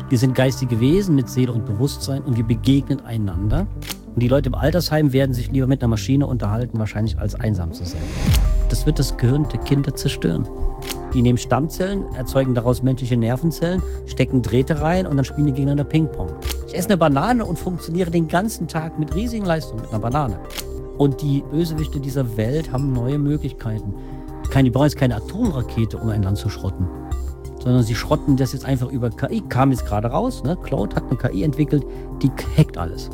Wir sind geistige Wesen mit Seele und Bewusstsein und wir begegnen einander. Und die Leute im Altersheim werden sich lieber mit einer Maschine unterhalten, wahrscheinlich als einsam zu sein. Das wird das Gehirn der Kinder zerstören. Die nehmen Stammzellen, erzeugen daraus menschliche Nervenzellen, stecken Drähte rein und dann spielen die gegeneinander Ping-Pong. Ich esse eine Banane und funktioniere den ganzen Tag mit riesigen Leistungen mit einer Banane. Und die Bösewichte dieser Welt haben neue Möglichkeiten. Die brauchen jetzt keine Atomrakete, um ein Land zu schrotten. Sondern sie schrotten das jetzt einfach über KI. Kam jetzt gerade raus, ne? Claude hat eine KI entwickelt, die hackt alles.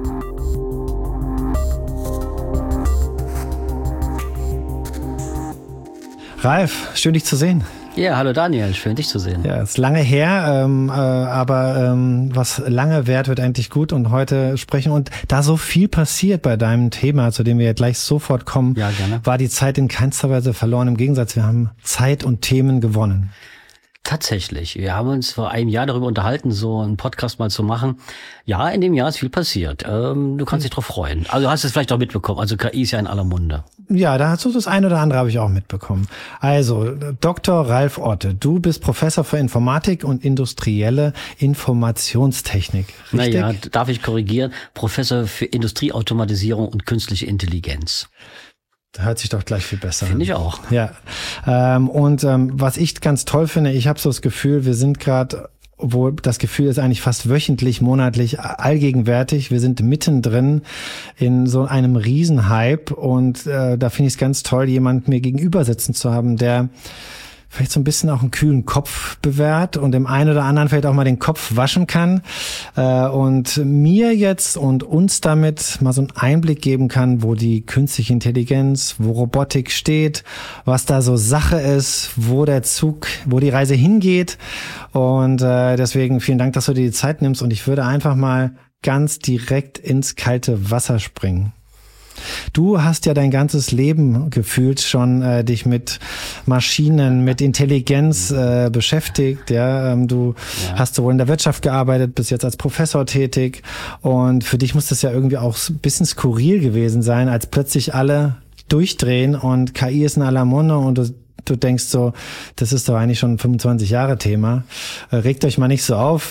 Ralf, schön dich zu sehen. Ja, hallo Daniel, schön dich zu sehen. Ja, ist lange her, aber was lange währt, wird eigentlich gut und heute sprechen. Und da so viel passiert bei deinem Thema, zu dem wir gleich sofort kommen, ja, gerne, war die Zeit in keinster Weise verloren. Im Gegensatz, wir haben Zeit und Themen gewonnen. Tatsächlich. Wir haben uns vor einem Jahr darüber unterhalten, so einen Podcast mal zu machen. Ja, in dem Jahr ist viel passiert. Du kannst dich drauf freuen. Also du hast es vielleicht auch mitbekommen. Also KI ist ja in aller Munde. Ja, da hast du das eine oder andere habe ich auch mitbekommen. Also, Dr. Ralf Otte, du bist Professor für Informatik und industrielle Informationstechnik. Richtig? Naja, darf ich korrigieren? Professor für Industrieautomatisierung und künstliche Intelligenz. Hört sich doch gleich viel besser an. Finde ich auch. Ja. Was ich ganz toll finde, ich habe so das Gefühl, wir sind gerade, wo das Gefühl ist eigentlich fast wöchentlich, monatlich allgegenwärtig. Wir sind mittendrin in so einem Riesenhype und da finde ich es ganz toll, jemanden mir gegenüber sitzen zu haben, der vielleicht so ein bisschen auch einen kühlen Kopf bewährt und dem einen oder anderen vielleicht auch mal den Kopf waschen kann und mir jetzt und uns damit mal so einen Einblick geben kann, wo die künstliche Intelligenz, wo Robotik steht, was da so Sache ist, wo die Reise hingeht und deswegen vielen Dank, dass du dir die Zeit nimmst und ich würde einfach mal ganz direkt ins kalte Wasser springen. Du hast ja dein ganzes Leben gefühlt schon dich mit Maschinen, mit Intelligenz beschäftigt. Ja, du hast sowohl in der Wirtschaft gearbeitet, bist jetzt als Professor tätig und für dich muss das ja irgendwie auch ein bisschen skurril gewesen sein, als plötzlich alle durchdrehen und KI ist in aller Munde und du denkst so, das ist doch eigentlich schon ein 25 Jahre Thema. Regt euch mal nicht so auf.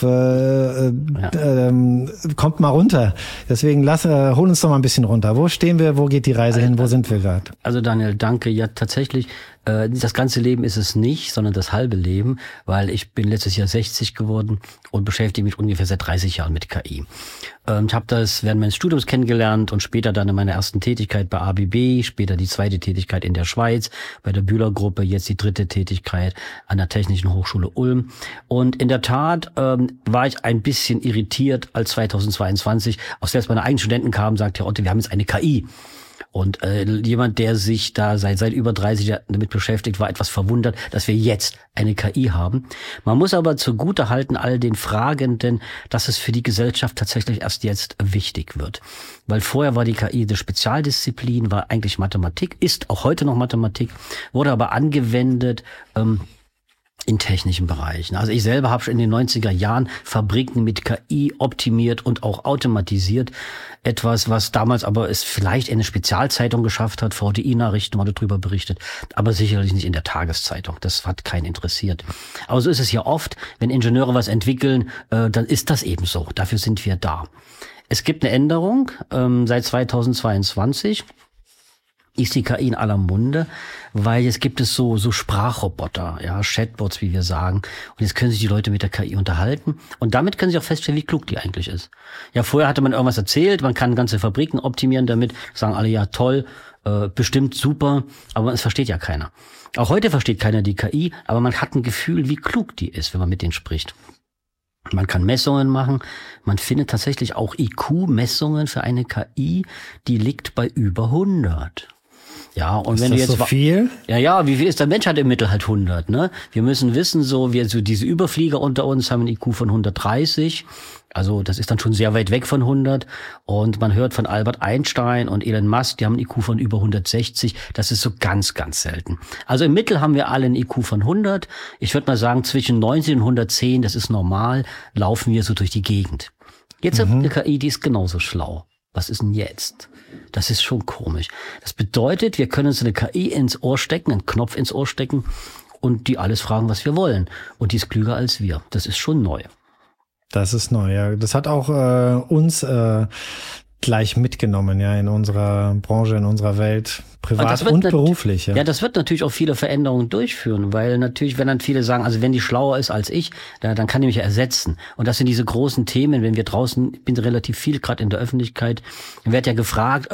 Kommt mal runter. Deswegen hol uns doch mal ein bisschen runter. Wo stehen wir? Wo geht die Reise hin? Wo sind wir gerade? Also Daniel, danke. Ja, tatsächlich. Das ganze Leben ist es nicht, sondern das halbe Leben, weil ich bin letztes Jahr 60 geworden und beschäftige mich ungefähr seit 30 Jahren mit KI. Ich habe das während meines Studiums kennengelernt und später dann in meiner ersten Tätigkeit bei ABB, später die zweite Tätigkeit in der Schweiz, bei der Bühler-Gruppe, jetzt die dritte Tätigkeit an der Technischen Hochschule Ulm. Und in der Tat war ich ein bisschen irritiert, als 2022 aus selbst meine eigenen Studenten kamen, sagte, Herr Otte, wir haben jetzt eine KI. Und jemand, der sich da seit über 30 Jahren damit beschäftigt, war etwas verwundert, dass wir jetzt eine KI haben. Man muss aber zugutehalten all den Fragenden, dass es für die Gesellschaft tatsächlich erst jetzt wichtig wird. Weil vorher war die KI eine Spezialdisziplin, war eigentlich Mathematik, ist auch heute noch Mathematik, wurde aber angewendet in technischen Bereichen. Also ich selber habe schon in den 90er Jahren Fabriken mit KI optimiert und auch automatisiert. Etwas, was damals aber es vielleicht in eine Spezialzeitung geschafft hat, VDI-Nachrichten wurde darüber berichtet, aber sicherlich nicht in der Tageszeitung. Das hat keinen interessiert. Aber so ist es ja oft, wenn Ingenieure was entwickeln, dann ist das eben so. Dafür sind wir da. Es gibt eine Änderung seit 2022. Ist die KI in aller Munde, weil jetzt gibt es so Sprachroboter, ja, Chatbots, wie wir sagen. Und jetzt können sich die Leute mit der KI unterhalten. Und damit können sie auch feststellen, wie klug die eigentlich ist. Ja, vorher hatte man irgendwas erzählt, man kann ganze Fabriken optimieren damit, sagen alle, ja toll, bestimmt super, aber es versteht ja keiner. Auch heute versteht keiner die KI, aber man hat ein Gefühl, wie klug die ist, wenn man mit denen spricht. Man kann Messungen machen. Man findet tatsächlich auch IQ-Messungen für eine KI, die liegt bei über 100. Ja, und ist wenn das du jetzt so viel? Ja, wie viel ist der Mensch? Hat im Mittel halt 100, ne? Wir müssen wissen, diese Überflieger unter uns haben ein IQ von 130. Also, das ist dann schon sehr weit weg von 100. Und man hört von Albert Einstein und Elon Musk, die haben ein IQ von über 160. Das ist so ganz, ganz selten. Also im Mittel haben wir alle ein IQ von 100. Ich würde mal sagen, zwischen 90 und 110, das ist normal, laufen wir so durch die Gegend. Jetzt hat eine KI, die ist genauso schlau. Was ist denn jetzt? Das ist schon komisch. Das bedeutet, wir können uns eine KI ins Ohr stecken, einen Knopf ins Ohr stecken und die alles fragen, was wir wollen. Und die ist klüger als wir. Das ist schon neu. Das ist neu, ja. Das hat auch uns gleich mitgenommen, ja, in unserer Branche, in unserer Welt, privat und beruflich. Ja, das wird natürlich auch viele Veränderungen durchführen, weil natürlich, wenn dann viele sagen, also wenn die schlauer ist als ich, dann kann die mich ja ersetzen. Und das sind diese großen Themen, wenn wir draußen, ich bin relativ viel gerade in der Öffentlichkeit, wird ja gefragt,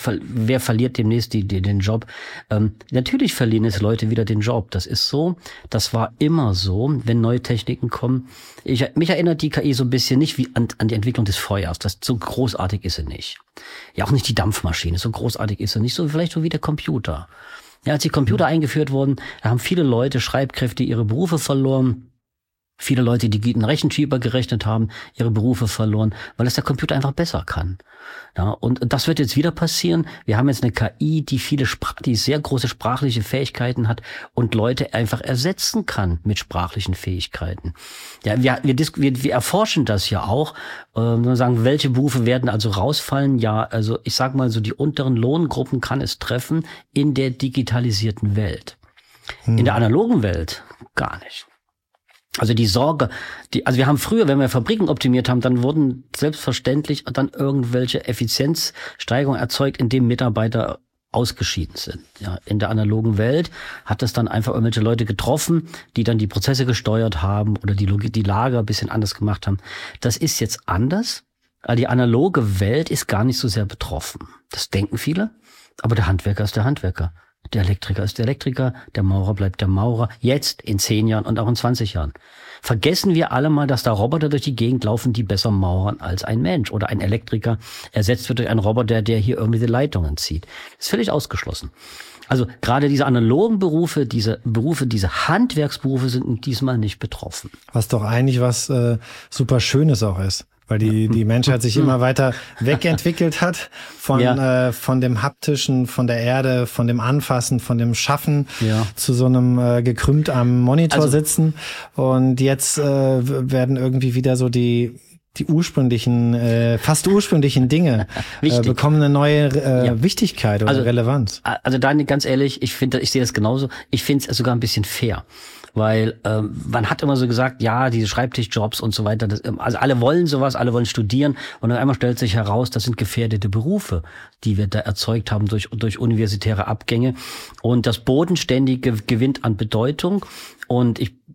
wer verliert demnächst den Job. Natürlich verlieren es Leute wieder den Job. Das ist so, das war immer so, wenn neue Techniken kommen. Mich erinnert die KI so ein bisschen nicht wie an die Entwicklung des Feuers. Das so großartig ist sie nicht. Ja, auch nicht die Dampfmaschine. So großartig ist sie nicht. So vielleicht so wie der Computer. Ja, als die Computer eingeführt wurden, da haben viele Leute, Schreibkräfte, ihre Berufe verloren. Viele Leute, die einen Rechenschieber gerechnet haben, ihre Berufe verloren, weil es der Computer einfach besser kann. Ja, und das wird jetzt wieder passieren. Wir haben jetzt eine KI, die sehr große sprachliche Fähigkeiten hat und Leute einfach ersetzen kann mit sprachlichen Fähigkeiten. Ja, wir erforschen das ja auch. Sagen, welche Berufe werden also rausfallen? Ja, also ich sag mal so, die unteren Lohngruppen kann es treffen in der digitalisierten Welt. In der analogen Welt gar nicht. Also die Sorge, also wir haben früher, wenn wir Fabriken optimiert haben, dann wurden selbstverständlich dann irgendwelche Effizienzsteigerungen erzeugt, indem Mitarbeiter ausgeschieden sind. Ja, in der analogen Welt hat es dann einfach irgendwelche Leute getroffen, die dann die Prozesse gesteuert haben oder die Lager ein bisschen anders gemacht haben. Das ist jetzt anders. Die analoge Welt ist gar nicht so sehr betroffen. Das denken viele, aber der Handwerker ist der Handwerker. Der Elektriker ist der Elektriker, der Maurer bleibt der Maurer, jetzt, in 10 Jahren und auch in 20 Jahren. Vergessen wir alle mal, dass da Roboter durch die Gegend laufen, die besser mauern als ein Mensch oder ein Elektriker ersetzt wird durch einen Roboter, der hier irgendwie die Leitungen zieht. Das ist völlig ausgeschlossen. Also gerade diese analogen Berufe, diese Handwerksberufe sind diesmal nicht betroffen. Was doch eigentlich was super Schönes auch ist. Weil die Menschheit sich immer weiter wegentwickelt hat von dem Haptischen, von der Erde, von dem Anfassen, von dem Schaffen zu so einem gekrümmt am Monitor sitzen. Und jetzt werden irgendwie wieder so die ursprünglichen, fast ursprünglichen Dinge bekommen eine neue Wichtigkeit oder Relevanz. Also Daniel, ganz ehrlich, ich sehe das genauso. Ich finde es sogar ein bisschen fair. Weil man hat immer so gesagt, ja, diese Schreibtischjobs und so weiter, also alle wollen sowas, alle wollen studieren und dann einmal stellt sich heraus, das sind gefährdete Berufe, die wir da erzeugt haben durch universitäre Abgänge und das Bodenständige gewinnt an Bedeutung und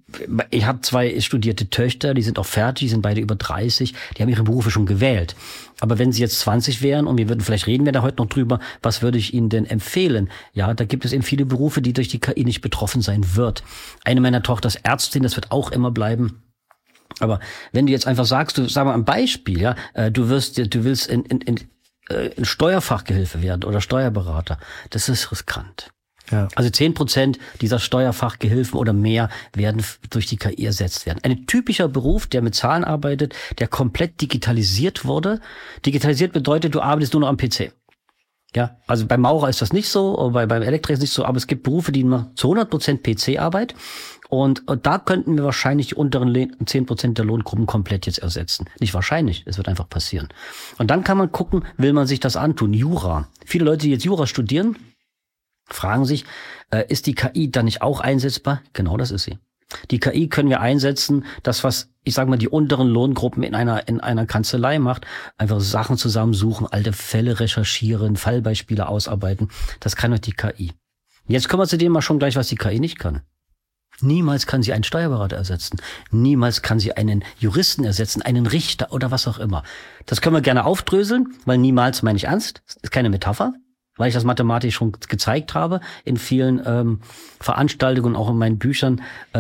ich habe 2 studierte Töchter, die sind auch fertig, die sind beide über 30, die haben ihre Berufe schon gewählt. Aber wenn sie jetzt 20 wären und vielleicht reden wir da heute noch drüber, was würde ich ihnen denn empfehlen? Ja, da gibt es eben viele Berufe, die durch die KI nicht betroffen sein wird. Eine meiner Tochter ist Ärztin, das wird auch immer bleiben. Aber wenn du jetzt einfach sagst, sag mal ein Beispiel, ja, du willst in Steuerfachgehilfe werden oder Steuerberater, das ist riskant. Ja. Also 10% dieser Steuerfachgehilfen oder mehr werden durch die KI ersetzt werden. Ein typischer Beruf, der mit Zahlen arbeitet, der komplett digitalisiert wurde. Digitalisiert bedeutet, du arbeitest nur noch am PC. Ja, also beim Maurer ist das nicht so, beim Elektriker ist es nicht so, aber es gibt Berufe, die noch zu 100% PC-Arbeit. Und da könnten wir wahrscheinlich die unteren 10% der Lohngruppen komplett jetzt ersetzen. Nicht wahrscheinlich, es wird einfach passieren. Und dann kann man gucken, will man sich das antun? Jura. Viele Leute, die jetzt Jura studieren, fragen sich, ist die KI dann nicht auch einsetzbar? Genau, das ist sie. Die KI können wir einsetzen, das was, ich sage mal, die unteren Lohngruppen in einer Kanzlei macht, einfach Sachen zusammensuchen, alte Fälle recherchieren, Fallbeispiele ausarbeiten, das kann doch die KI. Jetzt kommen wir zu dem mal schon gleich, was die KI nicht kann. Niemals kann sie einen Steuerberater ersetzen. Niemals kann sie einen Juristen ersetzen, einen Richter oder was auch immer. Das können wir gerne aufdröseln, weil niemals meine ich ernst. Das ist keine Metapher. Weil ich das mathematisch schon gezeigt habe in vielen Veranstaltungen, auch in meinen Büchern.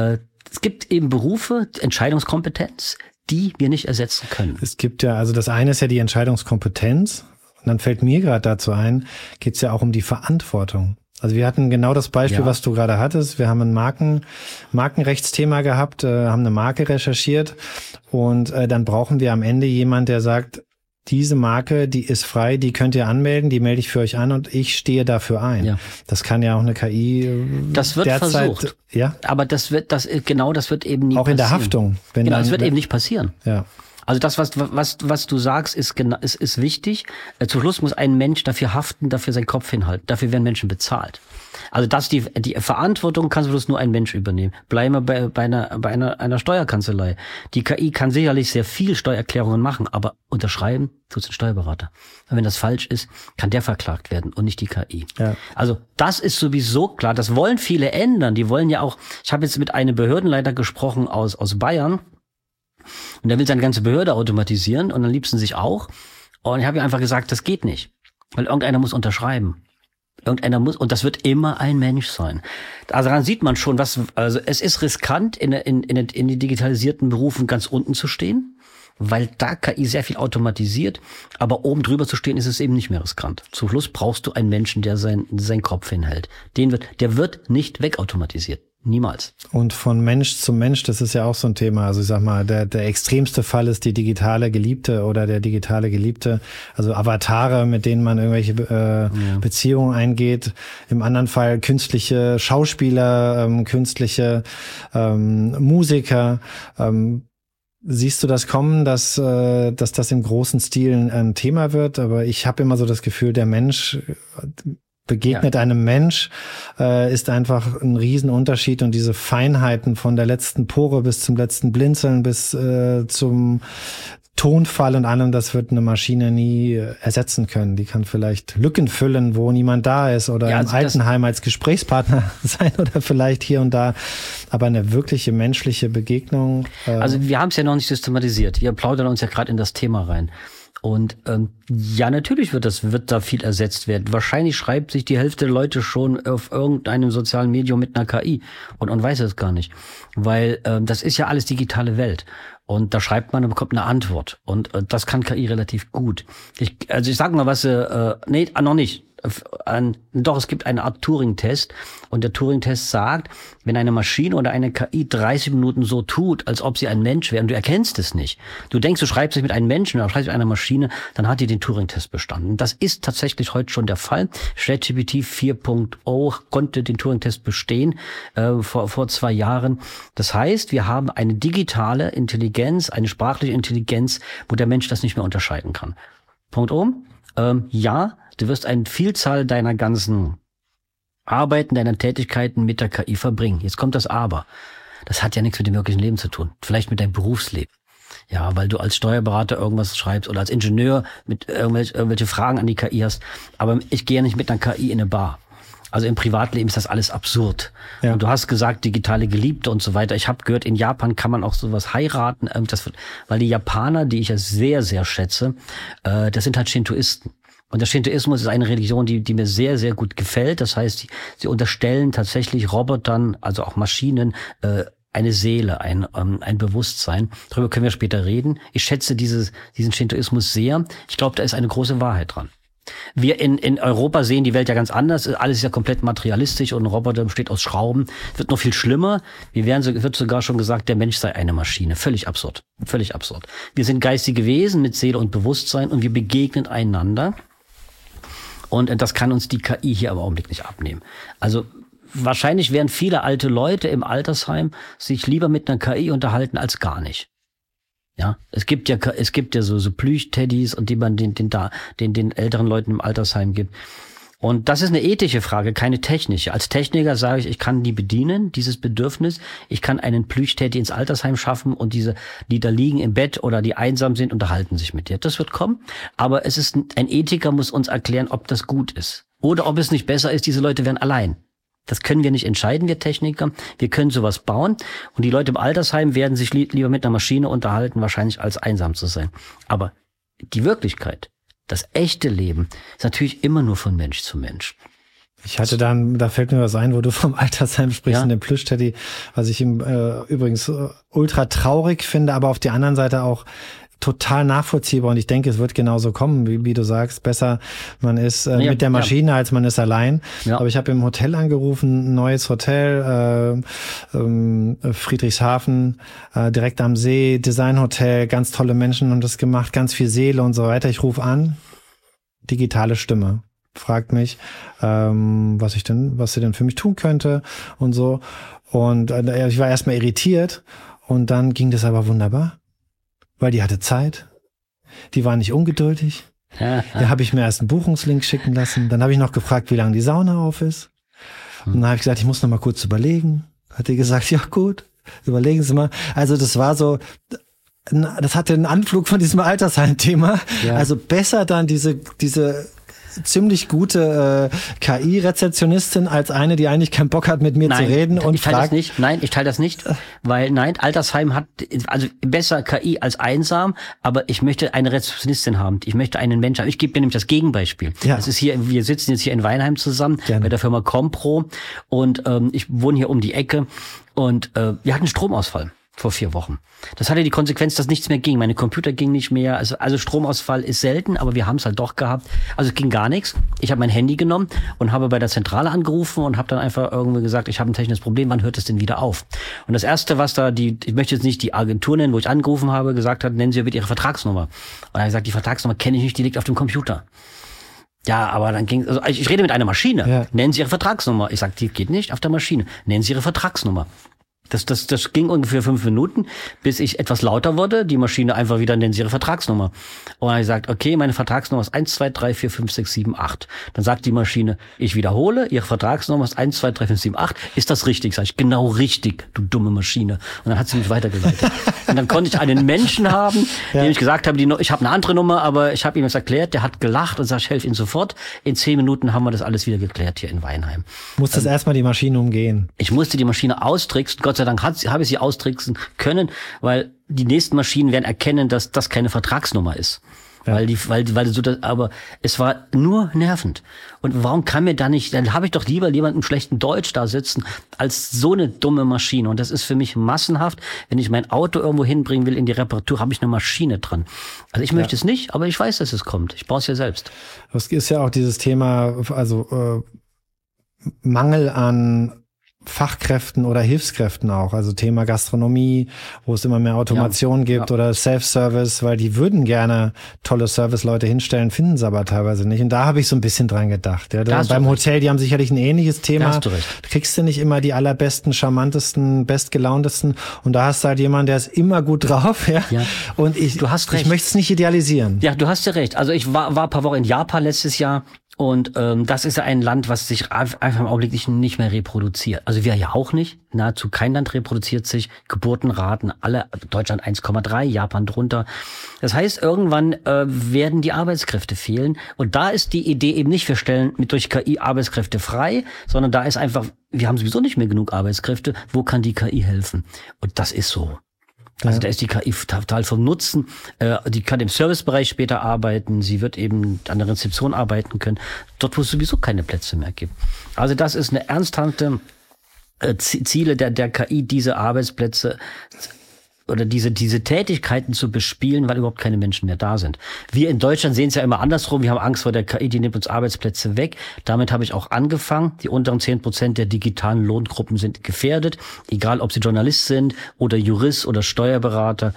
Es gibt eben Berufe, Entscheidungskompetenz, die wir nicht ersetzen können. Es gibt ja, also das eine ist ja die Entscheidungskompetenz. Und dann fällt mir gerade dazu ein, geht es ja auch um die Verantwortung. Also wir hatten genau das Beispiel, was du gerade hattest. Wir haben ein Markenrechtsthema gehabt, haben eine Marke recherchiert und dann brauchen wir am Ende jemand, der sagt, diese Marke, die ist frei, die könnt ihr anmelden, die melde ich für euch an und ich stehe dafür ein. Ja. Das kann ja auch eine KI. Das wird derzeit versucht. Ja. Aber das wird eben nie passieren. Auch in der Haftung. Das wird eben nicht passieren. Ja. Also das, was du sagst, ist wichtig. Zum Schluss muss ein Mensch dafür haften, dafür seinen Kopf hinhalten. Dafür werden Menschen bezahlt. Also die Verantwortung kann zum Schluss nur ein Mensch übernehmen. Bleiben wir bei einer Steuerkanzlei. Die KI kann sicherlich sehr viel Steuererklärungen machen, aber unterschreiben tut's ein Steuerberater. Und wenn das falsch ist, kann der verklagt werden und nicht die KI. Ja. Also das ist sowieso klar. Das wollen viele ändern. Die wollen ja auch, ich habe jetzt mit einem Behördenleiter gesprochen aus Bayern, und der will seine ganze Behörde automatisieren und am liebsten sich auch. Und ich habe ihm einfach gesagt, das geht nicht. Weil irgendeiner muss unterschreiben. Und das wird immer ein Mensch sein. Also daran sieht man schon, also es ist riskant, in den digitalisierten Berufen ganz unten zu stehen, weil da KI sehr viel automatisiert, aber oben drüber zu stehen, ist es eben nicht mehr riskant. Zum Schluss brauchst du einen Menschen, der seinen Kopf hinhält. Der wird nicht wegautomatisiert. Niemals. Und von Mensch zu Mensch, das ist ja auch so ein Thema. Also ich sag mal, der extremste Fall ist die digitale Geliebte oder der digitale Geliebte, also Avatare, mit denen man irgendwelche Beziehungen eingeht. Im anderen Fall künstliche Schauspieler, künstliche Musiker. Siehst du das kommen, dass das im großen Stil ein Thema wird? Aber ich habe immer so das Gefühl, der Mensch begegnet einem Mensch, ist einfach ein Riesenunterschied, und diese Feinheiten von der letzten Pore bis zum letzten Blinzeln bis zum Tonfall und allem, das wird eine Maschine nie ersetzen können. Die kann vielleicht Lücken füllen, wo niemand da ist, oder im Altenheim als Gesprächspartner sein oder vielleicht hier und da. Aber eine wirkliche menschliche Begegnung. Also wir haben es ja noch nicht systematisiert. Wir plaudern uns ja gerade in das Thema rein. Und ja, natürlich wird da viel ersetzt werden. Wahrscheinlich schreibt sich die Hälfte der Leute schon auf irgendeinem sozialen Medium mit einer KI und weiß es gar nicht. Weil das ist ja alles digitale Welt. Und da schreibt man und bekommt eine Antwort. Und das kann KI relativ gut. Ich sag mal was, noch nicht. Doch, es gibt eine Art Turing-Test, und der Turing-Test sagt, wenn eine Maschine oder eine KI 30 Minuten so tut, als ob sie ein Mensch wäre, und du erkennst es nicht. Du denkst, du schreibst dich mit einem Menschen oder schreibst mit einer Maschine, dann hat die den Turing-Test bestanden. Das ist tatsächlich heute schon der Fall. ChatGPT 4.0 konnte den Turing-Test bestehen vor 2 Jahren. Das heißt, wir haben eine digitale Intelligenz, eine sprachliche Intelligenz, wo der Mensch das nicht mehr unterscheiden kann. Punkt um. Ja, du wirst eine Vielzahl deiner ganzen Arbeiten, deiner Tätigkeiten mit der KI verbringen. Jetzt kommt das Aber. Das hat ja nichts mit dem wirklichen Leben zu tun. Vielleicht mit deinem Berufsleben. Ja, weil du als Steuerberater irgendwas schreibst oder als Ingenieur mit irgendwelche Fragen an die KI hast. Aber ich gehe ja nicht mit einer KI in eine Bar. Also im Privatleben ist das alles absurd. Ja. Und du hast gesagt, digitale Geliebte und so weiter. Ich habe gehört, in Japan kann man auch sowas heiraten. Weil die Japaner, die ich ja sehr, sehr schätze, das sind halt Shintoisten. Und der Shintoismus ist eine Religion, die mir sehr, sehr gut gefällt. Das heißt, sie unterstellen tatsächlich Robotern, also auch Maschinen, eine Seele, ein Bewusstsein. Darüber können wir später reden. Ich schätze diesen Shintoismus sehr. Ich glaube, da ist eine große Wahrheit dran. Wir in Europa sehen die Welt ja ganz anders. Alles ist ja komplett materialistisch und ein Roboter besteht aus Schrauben. Wird noch viel schlimmer. Wird sogar schon gesagt, der Mensch sei eine Maschine. Völlig absurd. Völlig absurd. Wir sind geistige Wesen mit Seele und Bewusstsein und wir begegnen einander. Und das kann uns die KI hier im Augenblick nicht abnehmen. Also wahrscheinlich werden viele alte Leute im Altersheim sich lieber mit einer KI unterhalten als gar nicht. Ja, es gibt ja so Plüschteddys, und die man den älteren Leuten im Altersheim gibt. Und das ist eine ethische Frage, keine technische. Als Techniker sage ich kann die bedienen, dieses Bedürfnis. Ich kann einen Plüschteddy ins Altersheim schaffen, und die da liegen im Bett oder die einsam sind, unterhalten sich mit dir. Das wird kommen. Aber ein Ethiker muss uns erklären, ob das gut ist. Oder ob es nicht besser ist, diese Leute wären allein. Das können wir nicht entscheiden, wir Techniker. Wir können sowas bauen. Und die Leute im Altersheim werden sich lieber mit einer Maschine unterhalten, wahrscheinlich als einsam zu sein. Aber die Wirklichkeit, das echte Leben, ist natürlich immer nur von Mensch zu Mensch. Ich hatte da fällt mir was ein, wo du vom Altersheim sprichst, in dem Plüschteddy, was ich übrigens ultra traurig finde, aber auf der anderen Seite auch total nachvollziehbar, und ich denke, es wird genauso kommen, wie du sagst. Besser, man ist mit der Maschine, als man ist allein. Ja. Aber ich habe im Hotel angerufen, ein neues Hotel, Friedrichshafen, direkt am See, Designhotel, ganz tolle Menschen haben das gemacht, ganz viel Seele und so weiter. Ich rufe an, digitale Stimme. Fragt mich, was sie denn für mich tun könnte und so. Und ich war erstmal irritiert, und dann ging das aber wunderbar. weil die hatte Zeit. Die war nicht ungeduldig. Da habe ich mir erst einen Buchungslink schicken lassen. Dann habe ich noch gefragt, wie lange die Sauna auf ist. Und dann habe ich gesagt, ich muss noch mal kurz überlegen. Hat die gesagt, ja gut, überlegen Sie mal. Also das war so, das hatte einen Anflug von diesem Altersheim-Thema. Ja. Also besser dann diese ziemlich gute KI-Rezeptionistin als eine, die eigentlich keinen Bock hat, mit mir zu reden und fragt. Ich teile das nicht, weil Altersheim hat, also besser KI als einsam, aber ich möchte eine Rezeptionistin haben. Ich möchte einen Menschen haben. Ich gebe mir nämlich das Gegenbeispiel. Ja. Das ist hier, wir sitzen jetzt hier in Weinheim zusammen, bei der Firma Compro, und ich wohne hier um die Ecke, und wir hatten Stromausfall vor 4 Wochen. Das hatte die Konsequenz, dass nichts mehr ging. Meine Computer ging nicht mehr. Also Stromausfall ist selten, aber wir haben es halt doch gehabt. Also es ging gar nichts. Ich habe mein Handy genommen und habe bei der Zentrale angerufen und habe dann einfach irgendwie gesagt, ich habe ein technisches Problem, wann hört es denn wieder auf? Und das Erste, was da ich möchte jetzt nicht die Agentur nennen, wo ich angerufen habe, gesagt hat, nennen Sie bitte Ihre Vertragsnummer. Und er hat gesagt, die Vertragsnummer kenne ich nicht, die liegt auf dem Computer. Ja, aber dann also ich rede mit einer Maschine. Ja. Nennen Sie Ihre Vertragsnummer. Ich sage, die geht nicht auf der Maschine. Nennen Sie Ihre Vertragsnummer. Das ging ungefähr 5 Minuten, bis ich etwas lauter wurde. Die Maschine einfach wieder, nennen Sie Ihre Vertragsnummer. Und dann habe ich gesagt, okay, meine Vertragsnummer ist 1, 2, 3, 4, 5, 6, 7, 8. Dann sagt die Maschine, ich wiederhole, Ihre Vertragsnummer ist 1, 2, 3, 5, 7, 8. Ist das richtig? Sag ich, genau richtig, du dumme Maschine. Und dann hat sie mich weitergeleitet. Und dann konnte ich einen Menschen haben, dem ich gesagt habe, ich habe eine andere Nummer, aber ich habe ihm das erklärt, der hat gelacht und sagt, ich helfe Ihnen sofort. In 10 Minuten haben wir das alles wieder geklärt hier in Weinheim. Musstest erstmal die Maschine umgehen. Ich musste die Maschine austricksen. Gott sei Dank habe ich sie austricksen können, weil die nächsten Maschinen werden erkennen, dass das keine Vertragsnummer ist. Ja. Weil so das, aber es war nur nervend. Und warum kann mir da nicht, dann habe ich doch lieber jemanden im schlechten Deutsch da sitzen, als so eine dumme Maschine. Und das ist für mich massenhaft. Wenn ich mein Auto irgendwo hinbringen will in die Reparatur, habe ich eine Maschine dran. Also ich möchte es nicht, aber ich weiß, dass es kommt. Ich baue es ja selbst. Das ist ja auch dieses Thema, also Mangel an Fachkräften oder Hilfskräften auch, also Thema Gastronomie, wo es immer mehr Automation gibt oder Self-Service, weil die würden gerne tolle Service-Leute hinstellen, finden sie aber teilweise nicht. Und da habe ich so ein bisschen dran gedacht. Ja. Beim Hotel, die haben sicherlich ein ähnliches Thema. Da hast du recht. Du kriegst du nicht immer die allerbesten, charmantesten, bestgelauntesten, und da hast du halt jemanden, der ist immer gut drauf. Ja. Und du hast recht. Ich möchte es nicht idealisieren. Ja, du hast ja recht. Also ich war ein paar Wochen in Japan letztes Jahr. Und das ist ja ein Land, was sich einfach im Augenblick nicht mehr reproduziert. Also wir ja auch nicht. Nahezu kein Land reproduziert sich. Geburtenraten, alle, Deutschland 1,3, Japan drunter. Das heißt, irgendwann werden die Arbeitskräfte fehlen. Und da ist die Idee eben nicht, wir stellen durch KI Arbeitskräfte frei, sondern da ist einfach, wir haben sowieso nicht mehr genug Arbeitskräfte. Wo kann die KI helfen? Und das ist so. Also da ist die KI total vom Nutzen. Die kann im Servicebereich später arbeiten. Sie wird eben an der Rezeption arbeiten können. Dort, wo es sowieso keine Plätze mehr gibt. Also das ist eine ernsthafte Ziele der KI, diese Arbeitsplätze oder diese Tätigkeiten zu bespielen, weil überhaupt keine Menschen mehr da sind. Wir in Deutschland sehen es ja immer andersrum. Wir haben Angst vor der KI, die nimmt uns Arbeitsplätze weg. Damit habe ich auch angefangen. Die unteren 10% der digitalen Lohngruppen sind gefährdet. Egal, ob sie Journalist sind oder Jurist oder Steuerberater.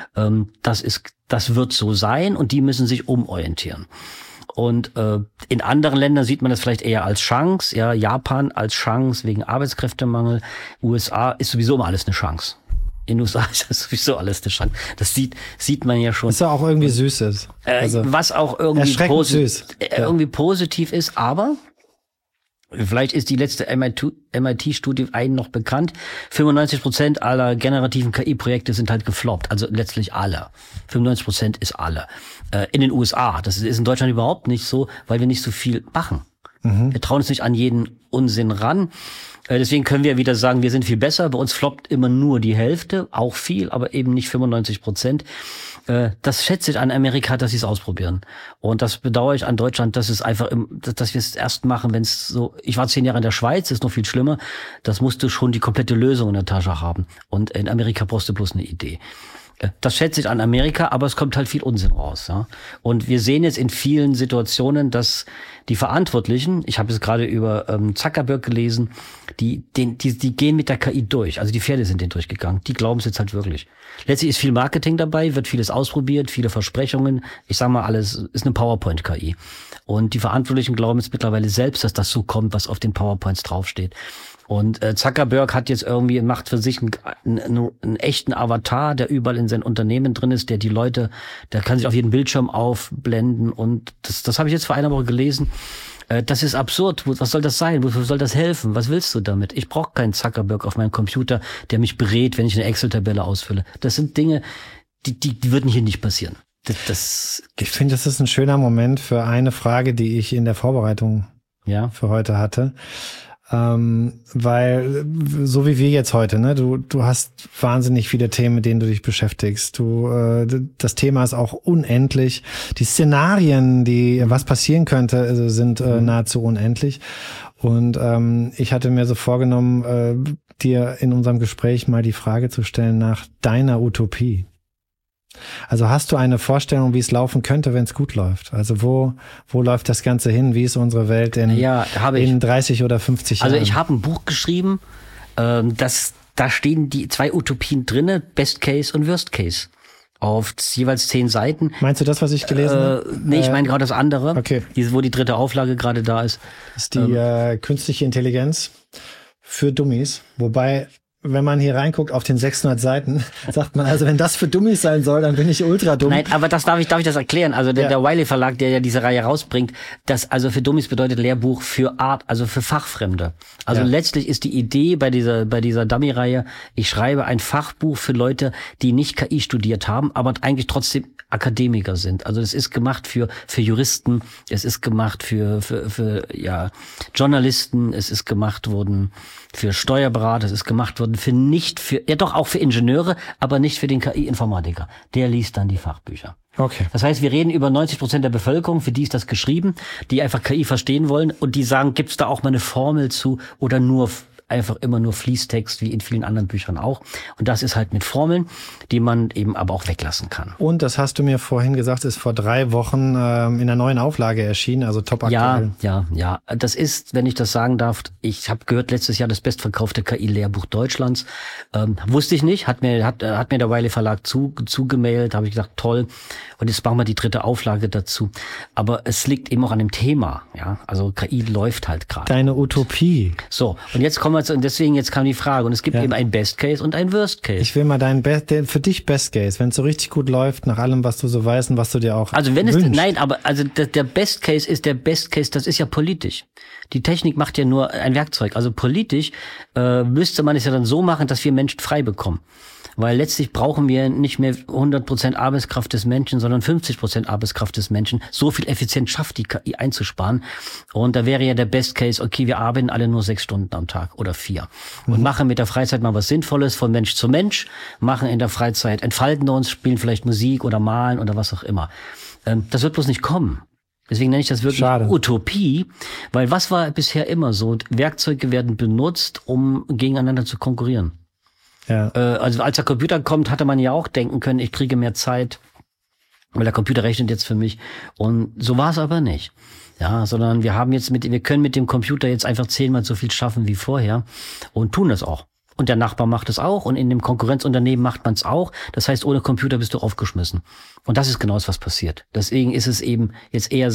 Das wird so sein, und die müssen sich umorientieren. Und in anderen Ländern sieht man das vielleicht eher als Chance. Ja, Japan als Chance wegen Arbeitskräftemangel. USA ist sowieso immer alles eine Chance. In den USA ist das sowieso alles eine Chance. Das sieht man ja schon. Was ja auch irgendwie süß ist. Was auch irgendwie positiv ist, aber vielleicht ist die letzte MIT-Studie einen noch bekannt. 95% aller generativen KI-Projekte sind halt gefloppt. Also letztlich alle. 95% ist alle. In den USA. Das ist in Deutschland überhaupt nicht so, weil wir nicht so viel machen. Wir trauen uns nicht an jeden Unsinn ran. Deswegen können wir wieder sagen, wir sind viel besser. Bei uns floppt immer nur die Hälfte, auch viel, aber eben nicht 95%. Das schätze ich an Amerika, dass sie es ausprobieren. Und das bedauere ich an Deutschland, dass es einfach, dass wir es erst machen, wenn es so. Ich war 10 Jahre in der Schweiz, ist noch viel schlimmer. Das musst du schon die komplette Lösung in der Tasche haben. Und in Amerika brauchst du bloß eine Idee. Das schätze ich an Amerika, aber es kommt halt viel Unsinn raus. Ja? Und wir sehen jetzt in vielen Situationen, dass Die Verantwortlichen, ich habe es gerade über Zuckerberg gelesen, die gehen mit der KI durch. Also die Pferde sind den durchgegangen. Die glauben es jetzt halt wirklich. Letztlich ist viel Marketing dabei, wird vieles ausprobiert, viele Versprechungen. Ich sag mal, alles ist eine PowerPoint-KI. Und die Verantwortlichen glauben jetzt mittlerweile selbst, dass das so kommt, was auf den PowerPoints draufsteht. Und Zuckerberg hat jetzt irgendwie, macht für sich einen echten Avatar, der überall in sein Unternehmen drin ist, der die Leute, der kann sich auf jeden Bildschirm aufblenden. Und das habe ich jetzt vor einer Woche gelesen. Das ist absurd. Was soll das sein? Wofür soll das helfen? Was willst du damit? Ich brauche keinen Zuckerberg auf meinem Computer, der mich berät, wenn ich eine Excel-Tabelle ausfülle. Das sind Dinge, die würden hier nicht passieren. Ich finde, das ist ein schöner Moment für eine Frage, die ich in der Vorbereitung für heute hatte. Weil so wie wir jetzt heute, ne, du hast wahnsinnig viele Themen, mit denen du dich beschäftigst. Das Thema ist auch unendlich. Die Szenarien, was passieren könnte, sind nahezu unendlich. Und ich hatte mir so vorgenommen, dir in unserem Gespräch mal die Frage zu stellen nach deiner Utopie. Also hast du eine Vorstellung, wie es laufen könnte, wenn es gut läuft? Also wo läuft das Ganze hin? Wie ist unsere Welt in 30 oder 50 Jahren? Also ich habe ein Buch geschrieben, da stehen die 2 Utopien drinne, Best Case und Worst Case. Auf jeweils 10 Seiten. Meinst du das, was ich gelesen habe? Nee, ich meine gerade das andere. Okay. Wo die 3. Auflage gerade da ist. Das ist die künstliche Intelligenz für Dummies. Wobei, wenn man hier reinguckt auf den 600 Seiten, sagt man, also wenn das für Dummies sein soll, dann bin ich ultra dumm. Nein, aber darf ich das erklären? Also der Wiley Verlag, der ja diese Reihe rausbringt, das also für Dummies bedeutet Lehrbuch für also für Fachfremde. Also letztlich ist die Idee bei dieser Dummy-Reihe, ich schreibe ein Fachbuch für Leute, die nicht KI studiert haben, aber eigentlich trotzdem Akademiker sind. Also es ist gemacht für Juristen, es ist gemacht für Journalisten, es ist gemacht worden für Steuerberater, es ist gemacht worden auch für Ingenieure, aber nicht für den KI-Informatiker. Der liest dann die Fachbücher. Okay. Das heißt, wir reden über 90% der Bevölkerung, für die ist das geschrieben, die einfach KI verstehen wollen und die sagen, gibt's da auch mal eine Formel zu oder einfach immer nur Fließtext, wie in vielen anderen Büchern auch. Und das ist halt mit Formeln, die man eben aber auch weglassen kann. Und das hast du mir vorhin gesagt, ist vor 3 Wochen in der neuen Auflage erschienen, also top aktuell. Ja. Das ist, wenn ich das sagen darf, ich habe gehört, letztes Jahr das bestverkaufte KI-Lehrbuch Deutschlands. Wusste ich nicht, hat mir der Wiley Verlag zugemailt, habe ich gedacht, toll. Und jetzt machen wir die 3. Auflage dazu. Aber es liegt eben auch an dem Thema, ja. Also KI läuft halt gerade. Deine Utopie. So, und jetzt kommen wir und deswegen jetzt kam die Frage. Und es gibt eben ein Best Case und ein Worst Case. Ich will mal für dich Best Case, wenn es so richtig gut läuft, nach allem, was du so weißt und was du dir auch wünschst. Der Best Case ist der Best Case, das ist ja politisch. Die Technik macht ja nur ein Werkzeug. Also politisch müsste man es ja dann so machen, dass wir Menschen frei bekommen. Weil letztlich brauchen wir nicht mehr 100% Arbeitskraft des Menschen, sondern 50% Arbeitskraft des Menschen. So viel Effizienz schafft die KI einzusparen. Und da wäre ja der Best Case, okay, wir arbeiten alle nur 6 Stunden am Tag oder 4. Und machen mit der Freizeit mal was Sinnvolles von Mensch zu Mensch, machen in der Freizeit, entfalten uns, spielen vielleicht Musik oder malen oder was auch immer. Das wird bloß nicht kommen. Deswegen nenne ich das wirklich Utopie, weil was war bisher immer so? Werkzeuge werden benutzt, um gegeneinander zu konkurrieren. Ja. Also als der Computer kommt, hatte man ja auch denken können, ich kriege mehr Zeit, weil der Computer rechnet jetzt für mich. Und so war es aber nicht. Ja, sondern wir können mit dem Computer jetzt einfach 10-mal so viel schaffen wie vorher und tun das auch. Und der Nachbar macht es auch und in dem Konkurrenzunternehmen macht man es auch. Das heißt, ohne Computer bist du aufgeschmissen. Und das ist genau das, was passiert. Deswegen ist es eben jetzt eher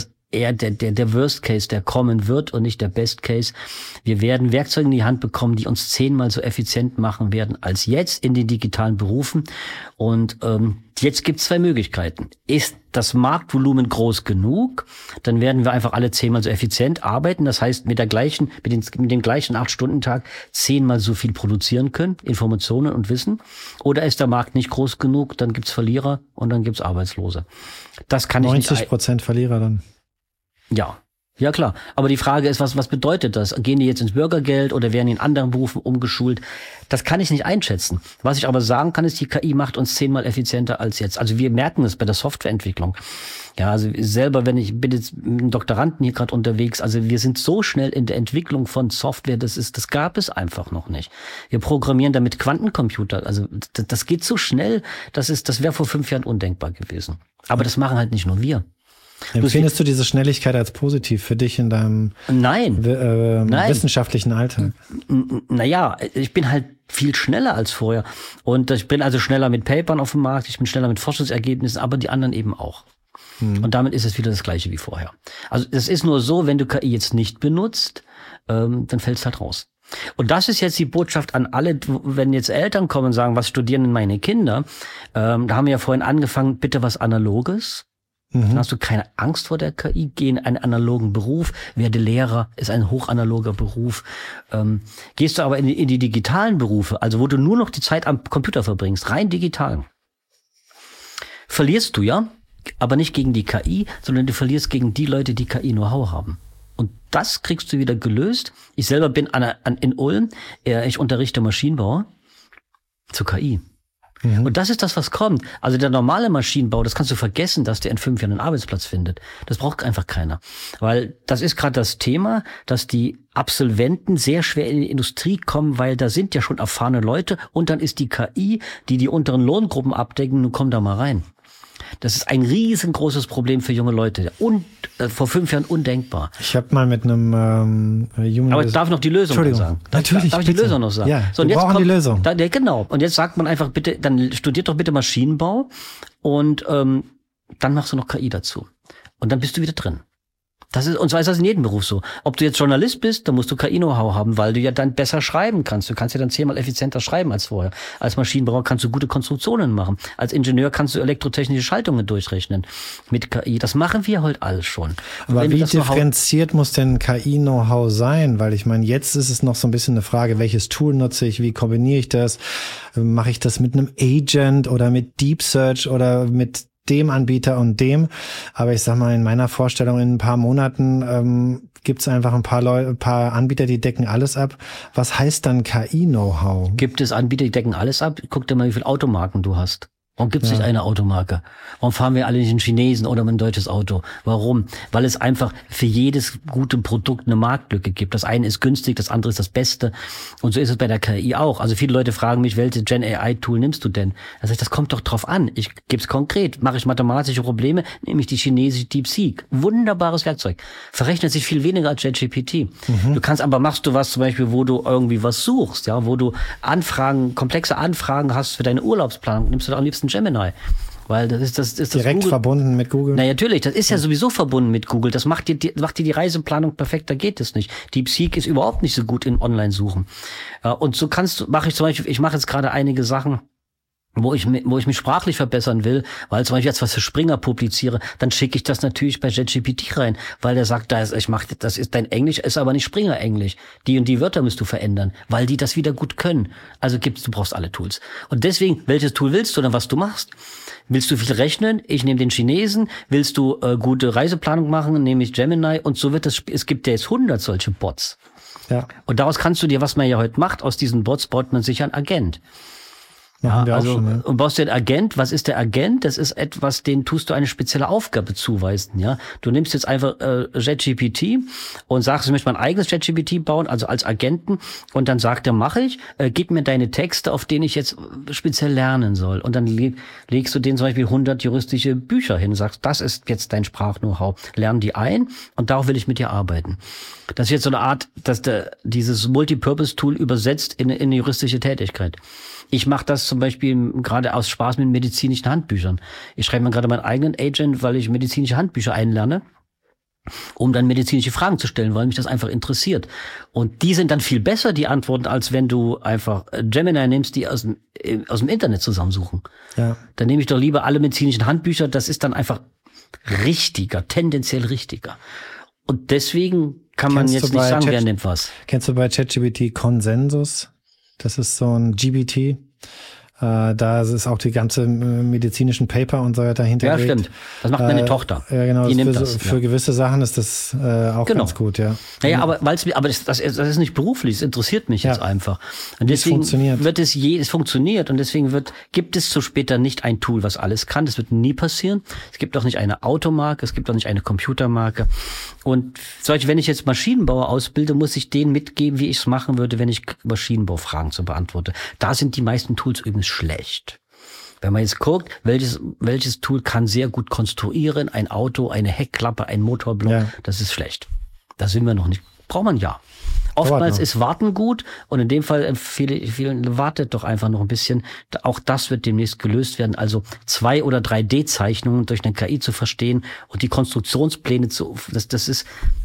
der Worst Case, der kommen wird und nicht der Best Case. Wir werden Werkzeuge in die Hand bekommen, die uns 10-mal so effizient machen werden als jetzt in den digitalen Berufen. Und jetzt gibt es 2 Möglichkeiten. Ist das Marktvolumen groß genug, dann werden wir einfach alle 10-mal so effizient arbeiten. Das heißt, mit dem gleichen 8-Stunden-Tag 10-mal so viel produzieren können, Informationen und Wissen. Oder ist der Markt nicht groß genug, dann gibt's Verlierer und dann gibt's Arbeitslose. Das kann ich nicht. 90% Verlierer dann. Ja klar. Aber die Frage ist, was bedeutet das? Gehen die jetzt ins Bürgergeld oder werden die in anderen Berufen umgeschult? Das kann ich nicht einschätzen. Was ich aber sagen kann, ist, die KI macht uns 10-mal effizienter als jetzt. Also wir merken es bei der Softwareentwicklung. Ja, also selber, ich bin jetzt mit einem Doktoranden hier gerade unterwegs, also wir sind so schnell in der Entwicklung von Software, das gab es einfach noch nicht. Wir programmieren damit Quantencomputer, also das geht so schnell, das wäre vor 5 Jahren undenkbar gewesen. Aber das machen halt nicht nur wir. Empfindest du diese Schnelligkeit als positiv für dich in deinem Nein. wissenschaftlichen Alltag? Naja, ich bin halt viel schneller als vorher. Und ich bin also schneller mit Papern auf dem Markt, ich bin schneller mit Forschungsergebnissen, aber die anderen eben auch. Und damit ist es wieder das Gleiche wie vorher. Also es ist nur so, wenn du KI jetzt nicht benutzt, dann fällt es halt raus. Und das ist jetzt die Botschaft an alle, wenn jetzt Eltern kommen und sagen, was studieren denn meine Kinder? Da haben wir ja vorhin angefangen, bitte was Analoges. Dann hast du keine Angst vor der KI, geh in einen analogen Beruf, werde Lehrer, ist ein hochanaloger Beruf. Gehst du aber in die digitalen Berufe, also wo du nur noch die Zeit am Computer verbringst, rein digital, verlierst du ja, aber nicht gegen die KI, sondern du verlierst gegen die Leute, die KI-Know-how haben. Und das kriegst du wieder gelöst. Ich selber bin in Ulm, ich unterrichte Maschinenbau zur KI. Und das ist das, was kommt. Also der normale Maschinenbau, das kannst du vergessen, dass der in 5 Jahren einen Arbeitsplatz findet. Das braucht einfach keiner. Weil das ist gerade das Thema, dass die Absolventen sehr schwer in die Industrie kommen, weil da sind ja schon erfahrene Leute und dann ist die KI, die unteren Lohngruppen abdecken, nun komm da mal rein. Das ist ein riesengroßes Problem für junge Leute. Und vor 5 Jahren undenkbar. Ich habe mal mit einem Aber ich darf noch die Lösung sagen. Natürlich. Darf ich die Lösung noch sagen? Ja, so, und wir brauchen die Lösung. Genau. Und jetzt sagt man einfach bitte, dann studiert doch bitte Maschinenbau und dann machst du noch KI dazu. Und dann bist du wieder drin. Und zwar ist das in jedem Beruf so. Ob du jetzt Journalist bist, dann musst du KI-Know-how haben, weil du ja dann besser schreiben kannst. Du kannst ja dann 10-mal effizienter schreiben als vorher. Als Maschinenbauer kannst du gute Konstruktionen machen. Als Ingenieur kannst du elektrotechnische Schaltungen durchrechnen mit KI. Das machen wir heute alles schon. Aber wie differenziert muss denn KI-Know-how sein? Weil ich meine, jetzt ist es noch so ein bisschen eine Frage, welches Tool nutze ich, wie kombiniere ich das? Mache ich das mit einem Agent oder mit Deep Search oder mit dem Anbieter und dem, aber ich sag mal, in meiner Vorstellung in ein paar Monaten gibt es einfach ein paar Anbieter, die decken alles ab. Was heißt dann KI-Know-how? Gibt es Anbieter, die decken alles ab? Guck dir mal, wie viele Automarken du hast. Warum gibt es nicht eine Automarke? Warum fahren wir alle nicht einen Chinesen oder ein deutsches Auto? Warum? Weil es einfach für jedes gute Produkt eine Marktlücke gibt. Das eine ist günstig, das andere ist das Beste. Und so ist es bei der KI auch. Also viele Leute fragen mich, welche Gen-AI-Tool nimmst du denn? Das kommt doch drauf an. Ich gebe es konkret. Mache ich mathematische Probleme, nehme ich die chinesische DeepSeek. Wunderbares Werkzeug. Verrechnet sich viel weniger als ChatGPT. Du kannst aber, machst du was zum Beispiel, wo du irgendwie was suchst, ja, wo du komplexe Anfragen hast für deine Urlaubsplanung, nimmst du da am liebsten Gemini. Weil das ist das direkt Google. Verbunden mit Google. Na natürlich, das ist ja sowieso verbunden mit Google. Das macht dir die Reiseplanung perfekt, da geht es nicht. DeepSeek ist überhaupt nicht so gut in Online-Suchen. Und so mache ich zum Beispiel, ich mache jetzt gerade einige Sachen, wo ich mich sprachlich verbessern will, weil zum Beispiel jetzt was für Springer publiziere, dann schicke ich das natürlich bei ChatGPT rein, weil der sagt, das ist dein Englisch, ist aber nicht Springer-Englisch. Die und die Wörter musst du verändern, weil die das wieder gut können. Also du brauchst alle Tools. Und deswegen, welches Tool willst du denn, was du machst? Willst du viel rechnen? Ich nehme den Chinesen. Willst du gute Reiseplanung machen? Nehme ich Gemini. Und so wird es gibt ja jetzt 100 solche Bots. Ja. Und daraus kannst du dir, was man ja heute macht, aus diesen Bots baut man sich einen Agent. Ja, also, und baust du den Agent, was ist der Agent? Das ist etwas, den tust du eine spezielle Aufgabe zuweisen, ja. Du nimmst jetzt einfach ChatGPT und sagst, ich möchte mein eigenes ChatGPT bauen, also als Agenten, und dann sagt er, mache ich, gib mir deine Texte, auf denen ich jetzt speziell lernen soll. Und dann legst du denen zum Beispiel 100 juristische Bücher hin, sagst, das ist jetzt dein Sprach-Know-how. Lern die ein und darauf will ich mit dir arbeiten. Das ist jetzt so eine Art, dass dieses Multipurpose-Tool übersetzt in eine juristische Tätigkeit. Ich mache das zum Beispiel gerade aus Spaß mit medizinischen Handbüchern. Ich schreibe mir gerade meinen eigenen Agent, weil ich medizinische Handbücher einlerne, um dann medizinische Fragen zu stellen, weil mich das einfach interessiert. Und die sind dann viel besser, die Antworten, als wenn du einfach Gemini nimmst, die aus dem Internet zusammensuchen. Ja. Dann nehme ich doch lieber alle medizinischen Handbücher, das ist dann einfach richtiger, tendenziell richtiger. Und deswegen kann man jetzt nicht sagen, wer nimmt was. Kennst du bei ChatGPT Konsensus? Das ist so ein GBT. Da ist auch die ganze medizinischen Paper und so weiter hinterlegt. Ja, stimmt. Das macht meine Tochter. Ja, genau. Die nimmt das. Für gewisse Sachen ist das auch ganz gut, ja. Naja, aber das ist nicht beruflich, es interessiert mich jetzt einfach. Und deswegen es funktioniert und deswegen gibt es zu später nicht ein Tool, was alles kann. Das wird nie passieren. Es gibt auch nicht eine Automarke, es gibt auch nicht eine Computermarke. Und wenn ich jetzt Maschinenbauer ausbilde, muss ich denen mitgeben, wie ich es machen würde, wenn ich Maschinenbaufragen zu beantworte. Da sind die meisten Tools übrigens schlecht. Wenn man jetzt guckt, welches Tool kann sehr gut konstruieren, ein Auto, eine Heckklappe, ein Motorblock, das ist schlecht. Da sind wir noch nicht. Braucht man ja. Oftmals ist Warten gut und in dem Fall vielen wartet doch einfach noch ein bisschen. Auch das wird demnächst gelöst werden. Also 2 oder 3D-Zeichnungen durch eine KI zu verstehen und die Konstruktionspläne das ist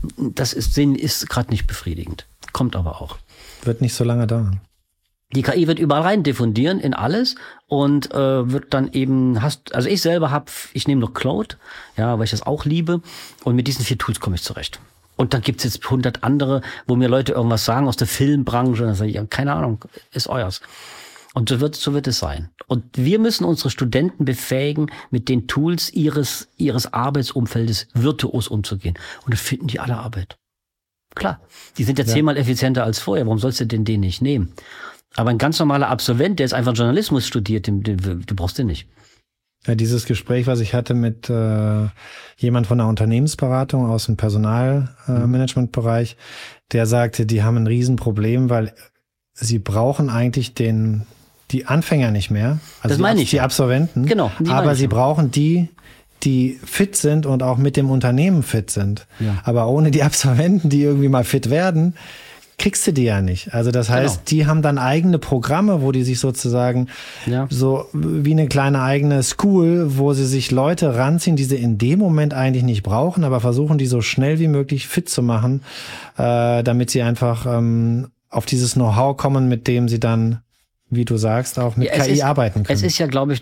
gerade nicht befriedigend. Kommt aber auch. Wird nicht so lange dauern. Die KI wird überall rein diffundieren in alles und wird dann eben also ich nehme noch Claude, ja, weil ich das auch liebe und mit diesen 4 Tools komme ich zurecht. Und dann gibt's jetzt 100 andere, wo mir Leute irgendwas sagen aus der Filmbranche. Und dann sage ich, ja, keine Ahnung, ist euers. Und so wird es sein. Und wir müssen unsere Studenten befähigen, mit den Tools ihres Arbeitsumfeldes virtuos umzugehen. Und dann finden die alle Arbeit. Klar, die sind ja 10-mal effizienter als vorher. Warum sollst du denn den nicht nehmen? Aber ein ganz normaler Absolvent, der jetzt einfach Journalismus studiert, du brauchst den nicht. Ja, dieses Gespräch, was ich hatte mit jemand von der Unternehmensberatung aus dem Personalmanagementbereich, der sagte, die haben ein Riesenproblem, weil sie brauchen eigentlich die Anfänger nicht mehr, also das meine ich, die Absolventen, genau, aber sie brauchen die fit sind und auch mit dem Unternehmen fit sind. Ja. Aber ohne die Absolventen, die irgendwie mal fit werden, kriegst du die ja nicht. Also das heißt, die haben dann eigene Programme, wo die sich sozusagen so wie eine kleine eigene School, wo sie sich Leute ranziehen, die sie in dem Moment eigentlich nicht brauchen, aber versuchen, die so schnell wie möglich fit zu machen, damit sie einfach auf dieses Know-how kommen, mit dem sie dann, wie du sagst, auch mit KI arbeiten können. Es ist ja, glaube ich,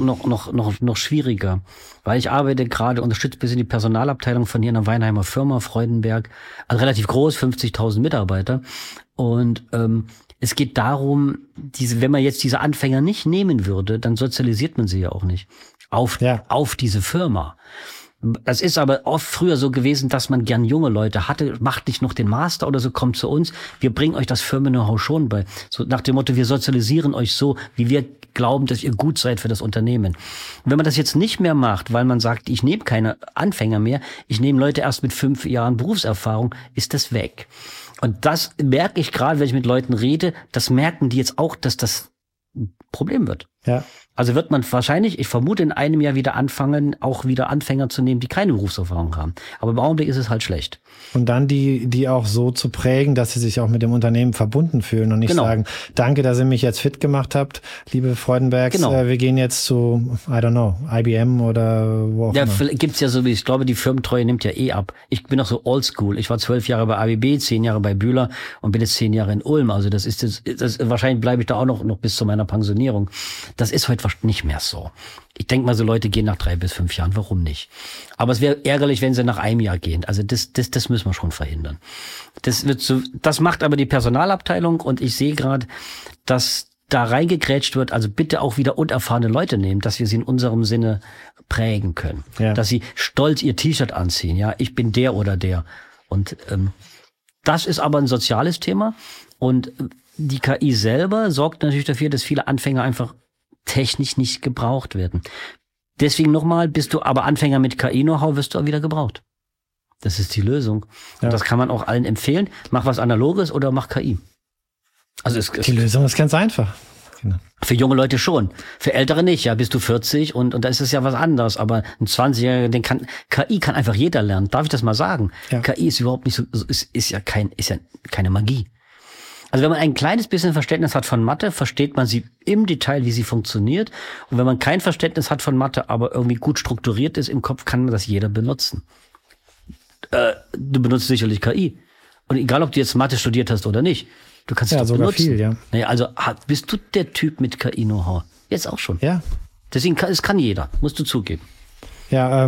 noch schwieriger, weil ich arbeite gerade, unterstütze ein bisschen die Personalabteilung von hier einer Weinheimer Firma, Freudenberg, also relativ groß, 50.000 Mitarbeiter. Und es geht darum, wenn man jetzt diese Anfänger nicht nehmen würde, dann sozialisiert man sie ja auch nicht auf diese Firma. Das ist aber oft früher so gewesen, dass man gern junge Leute hatte, macht nicht noch den Master oder so, kommt zu uns, wir bringen euch das Firmen-Know-how schon bei. So nach dem Motto, wir sozialisieren euch so, wie wir glauben, dass ihr gut seid für das Unternehmen. Und wenn man das jetzt nicht mehr macht, weil man sagt, ich nehme keine Anfänger mehr, ich nehme Leute erst mit 5 Jahren Berufserfahrung, ist das weg. Und das merke ich gerade, wenn ich mit Leuten rede, das merken die jetzt auch, dass das ein Problem wird. Ja. Also wird man wahrscheinlich, ich vermute, in einem Jahr wieder anfangen, auch wieder Anfänger zu nehmen, die keine Berufserfahrung haben. Aber im Augenblick ist es halt schlecht. Und dann die auch so zu prägen, dass sie sich auch mit dem Unternehmen verbunden fühlen und nicht sagen, danke, dass ihr mich jetzt fit gemacht habt, liebe Freudenbergs, wir gehen jetzt zu, I don't know, IBM oder wo auch immer. Ja, gibt's ja so, ich glaube, die Firmentreue nimmt ja ab. Ich bin noch so oldschool. Ich war 12 Jahre bei ABB, 10 Jahre bei Bühler und bin jetzt 10 Jahre in Ulm. Also das wahrscheinlich bleibe ich da auch noch bis zu meiner Pensionierung. Das ist heute nicht mehr so. Ich denke mal, so Leute gehen nach 3 bis 5 Jahren. Warum nicht? Aber es wäre ärgerlich, wenn sie nach einem Jahr gehen. Also das müssen wir schon verhindern. Das macht aber die Personalabteilung und ich sehe gerade, dass da reingegrätscht wird, also bitte auch wieder unerfahrene Leute nehmen, dass wir sie in unserem Sinne prägen können. Ja. Dass sie stolz ihr T-Shirt anziehen. Ja, ich bin der oder der. Und das ist aber ein soziales Thema. Und die KI selber sorgt natürlich dafür, dass viele Anfänger einfach technisch nicht gebraucht werden. Deswegen nochmal, bist du aber Anfänger mit KI-Know-how, wirst du auch wieder gebraucht. Das ist die Lösung. Ja. Und das kann man auch allen empfehlen. Mach was Analoges oder mach KI. Also die Lösung ist ganz einfach. Genau. Für junge Leute schon. Für Ältere nicht. Ja, bist du 40 und da ist es ja was anderes. Aber ein 20-Jähriger, KI kann einfach jeder lernen. Darf ich das mal sagen? Ja. KI ist überhaupt nicht so, ist ja keine Magie. Also wenn man ein kleines bisschen Verständnis hat von Mathe, versteht man sie im Detail, wie sie funktioniert. Und wenn man kein Verständnis hat von Mathe, aber irgendwie gut strukturiert ist im Kopf, kann man das jeder benutzen. Du benutzt sicherlich KI. Und egal, ob du jetzt Mathe studiert hast oder nicht, du kannst es doch sogar benutzen. Viel, ja. Naja, also bist du der Typ mit KI-Know-how? Jetzt auch schon. Ja. Deswegen es kann jeder, musst du zugeben. Ja,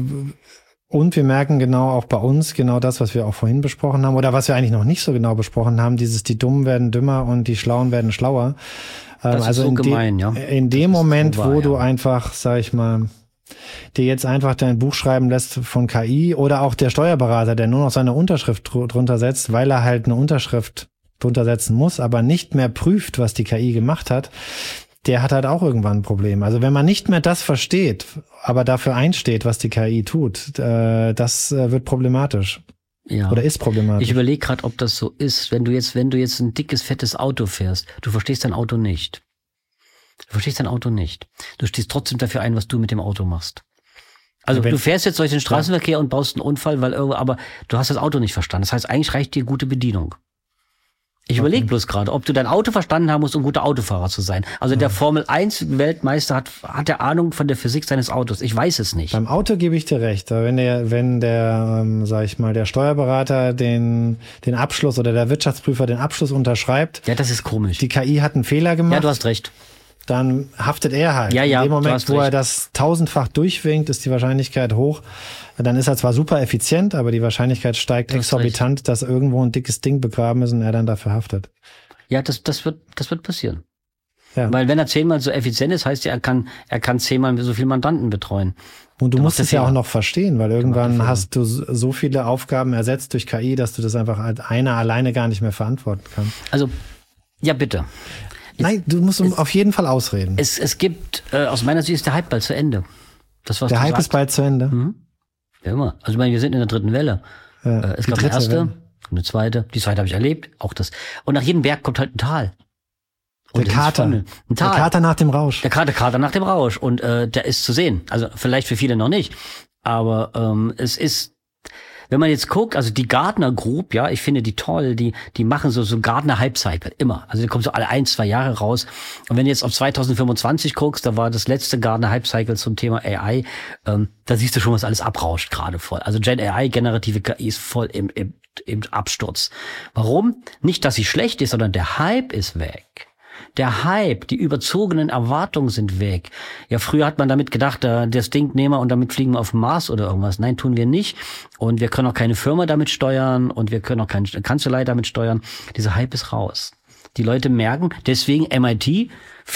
und wir merken genau auch bei uns genau das, was wir auch vorhin besprochen haben oder was wir eigentlich noch nicht so genau besprochen haben, die Dummen werden dümmer und die Schlauen werden schlauer. Das also ist so gemein, ja. In dem Moment, wo du einfach, sag ich mal, dir jetzt einfach dein Buch schreiben lässt von KI oder auch der Steuerberater, der nur noch seine Unterschrift drunter setzt, weil er halt eine Unterschrift drunter setzen muss, aber nicht mehr prüft, was die KI gemacht hat, der hat halt auch irgendwann ein Problem. Also wenn man nicht mehr das versteht, aber dafür einsteht, was die KI tut, das wird problematisch. Ja. Oder ist problematisch. Ich überlege gerade, ob das so ist. Wenn du jetzt ein dickes, fettes Auto fährst, du verstehst dein Auto nicht. Du verstehst dein Auto nicht. Du stehst trotzdem dafür ein, was du mit dem Auto machst. Also du fährst jetzt durch den Straßenverkehr und baust einen Unfall, aber du hast das Auto nicht verstanden. Das heißt, eigentlich reicht dir gute Bedienung. Ich überlege bloß gerade, ob du dein Auto verstanden haben musst, um guter Autofahrer zu sein. Also der Formel-1-Weltmeister hat der Ahnung von der Physik seines Autos. Ich weiß es nicht. Beim Auto gebe ich dir recht. Wenn der sag ich mal, der Steuerberater den Abschluss oder der Wirtschaftsprüfer den Abschluss unterschreibt. Ja, das ist komisch. Die KI hat einen Fehler gemacht. Ja, du hast recht. Dann haftet er halt. Ja, in dem Moment, wo recht. er das 1000-fach durchwinkt, ist die Wahrscheinlichkeit hoch. Dann ist er zwar super effizient, aber die Wahrscheinlichkeit steigt exorbitant, dass irgendwo ein dickes Ding begraben ist und er dann dafür haftet. Ja, das wird passieren. Ja. Weil wenn er 10-mal so effizient ist, heißt ja, er kann 10-mal so viele Mandanten betreuen. Und du musst es ja auch noch verstehen, weil irgendwann hast du so viele Aufgaben ersetzt durch KI, dass du das einfach als einer alleine gar nicht mehr verantworten kannst. Also, ja, bitte. Nein, du musst auf jeden Fall ausreden. Es gibt, aus meiner Sicht ist der Hype bald zu Ende. Das, was der Hype ist bald zu Ende. Mhm. Ja, immer. Also ich meine, wir sind in der 3. Welle. Es gab eine erste, eine zweite. Die zweite habe ich erlebt. Auch das. Und nach jedem Berg kommt halt ein Tal. Und der Kater. Ein Tal. Der Kater nach dem Rausch. Der Kater nach dem Rausch. Und der ist zu sehen. Also vielleicht für viele noch nicht. Aber es ist, wenn man jetzt guckt, also die Gartner Group, ja, ich finde die toll, die machen so Gartner Hype Cycle, immer. Also die kommen so alle 1-2 Jahre raus. Und wenn du jetzt auf 2025 guckst, da war das letzte Gartner Hype Cycle zum Thema AI, da siehst du schon, was alles abrauscht gerade voll. Also Gen AI, generative KI ist voll im Absturz. Warum? Nicht, dass sie schlecht ist, sondern der Hype ist weg. Der Hype, die überzogenen Erwartungen sind weg. Ja, früher hat man damit gedacht, das Ding nehmen wir und damit fliegen wir auf den Mars oder irgendwas. Nein, tun wir nicht. Und wir können auch keine Firma damit steuern und wir können auch keine Kanzlei damit steuern. Dieser Hype ist raus. Die Leute merken, deswegen MIT,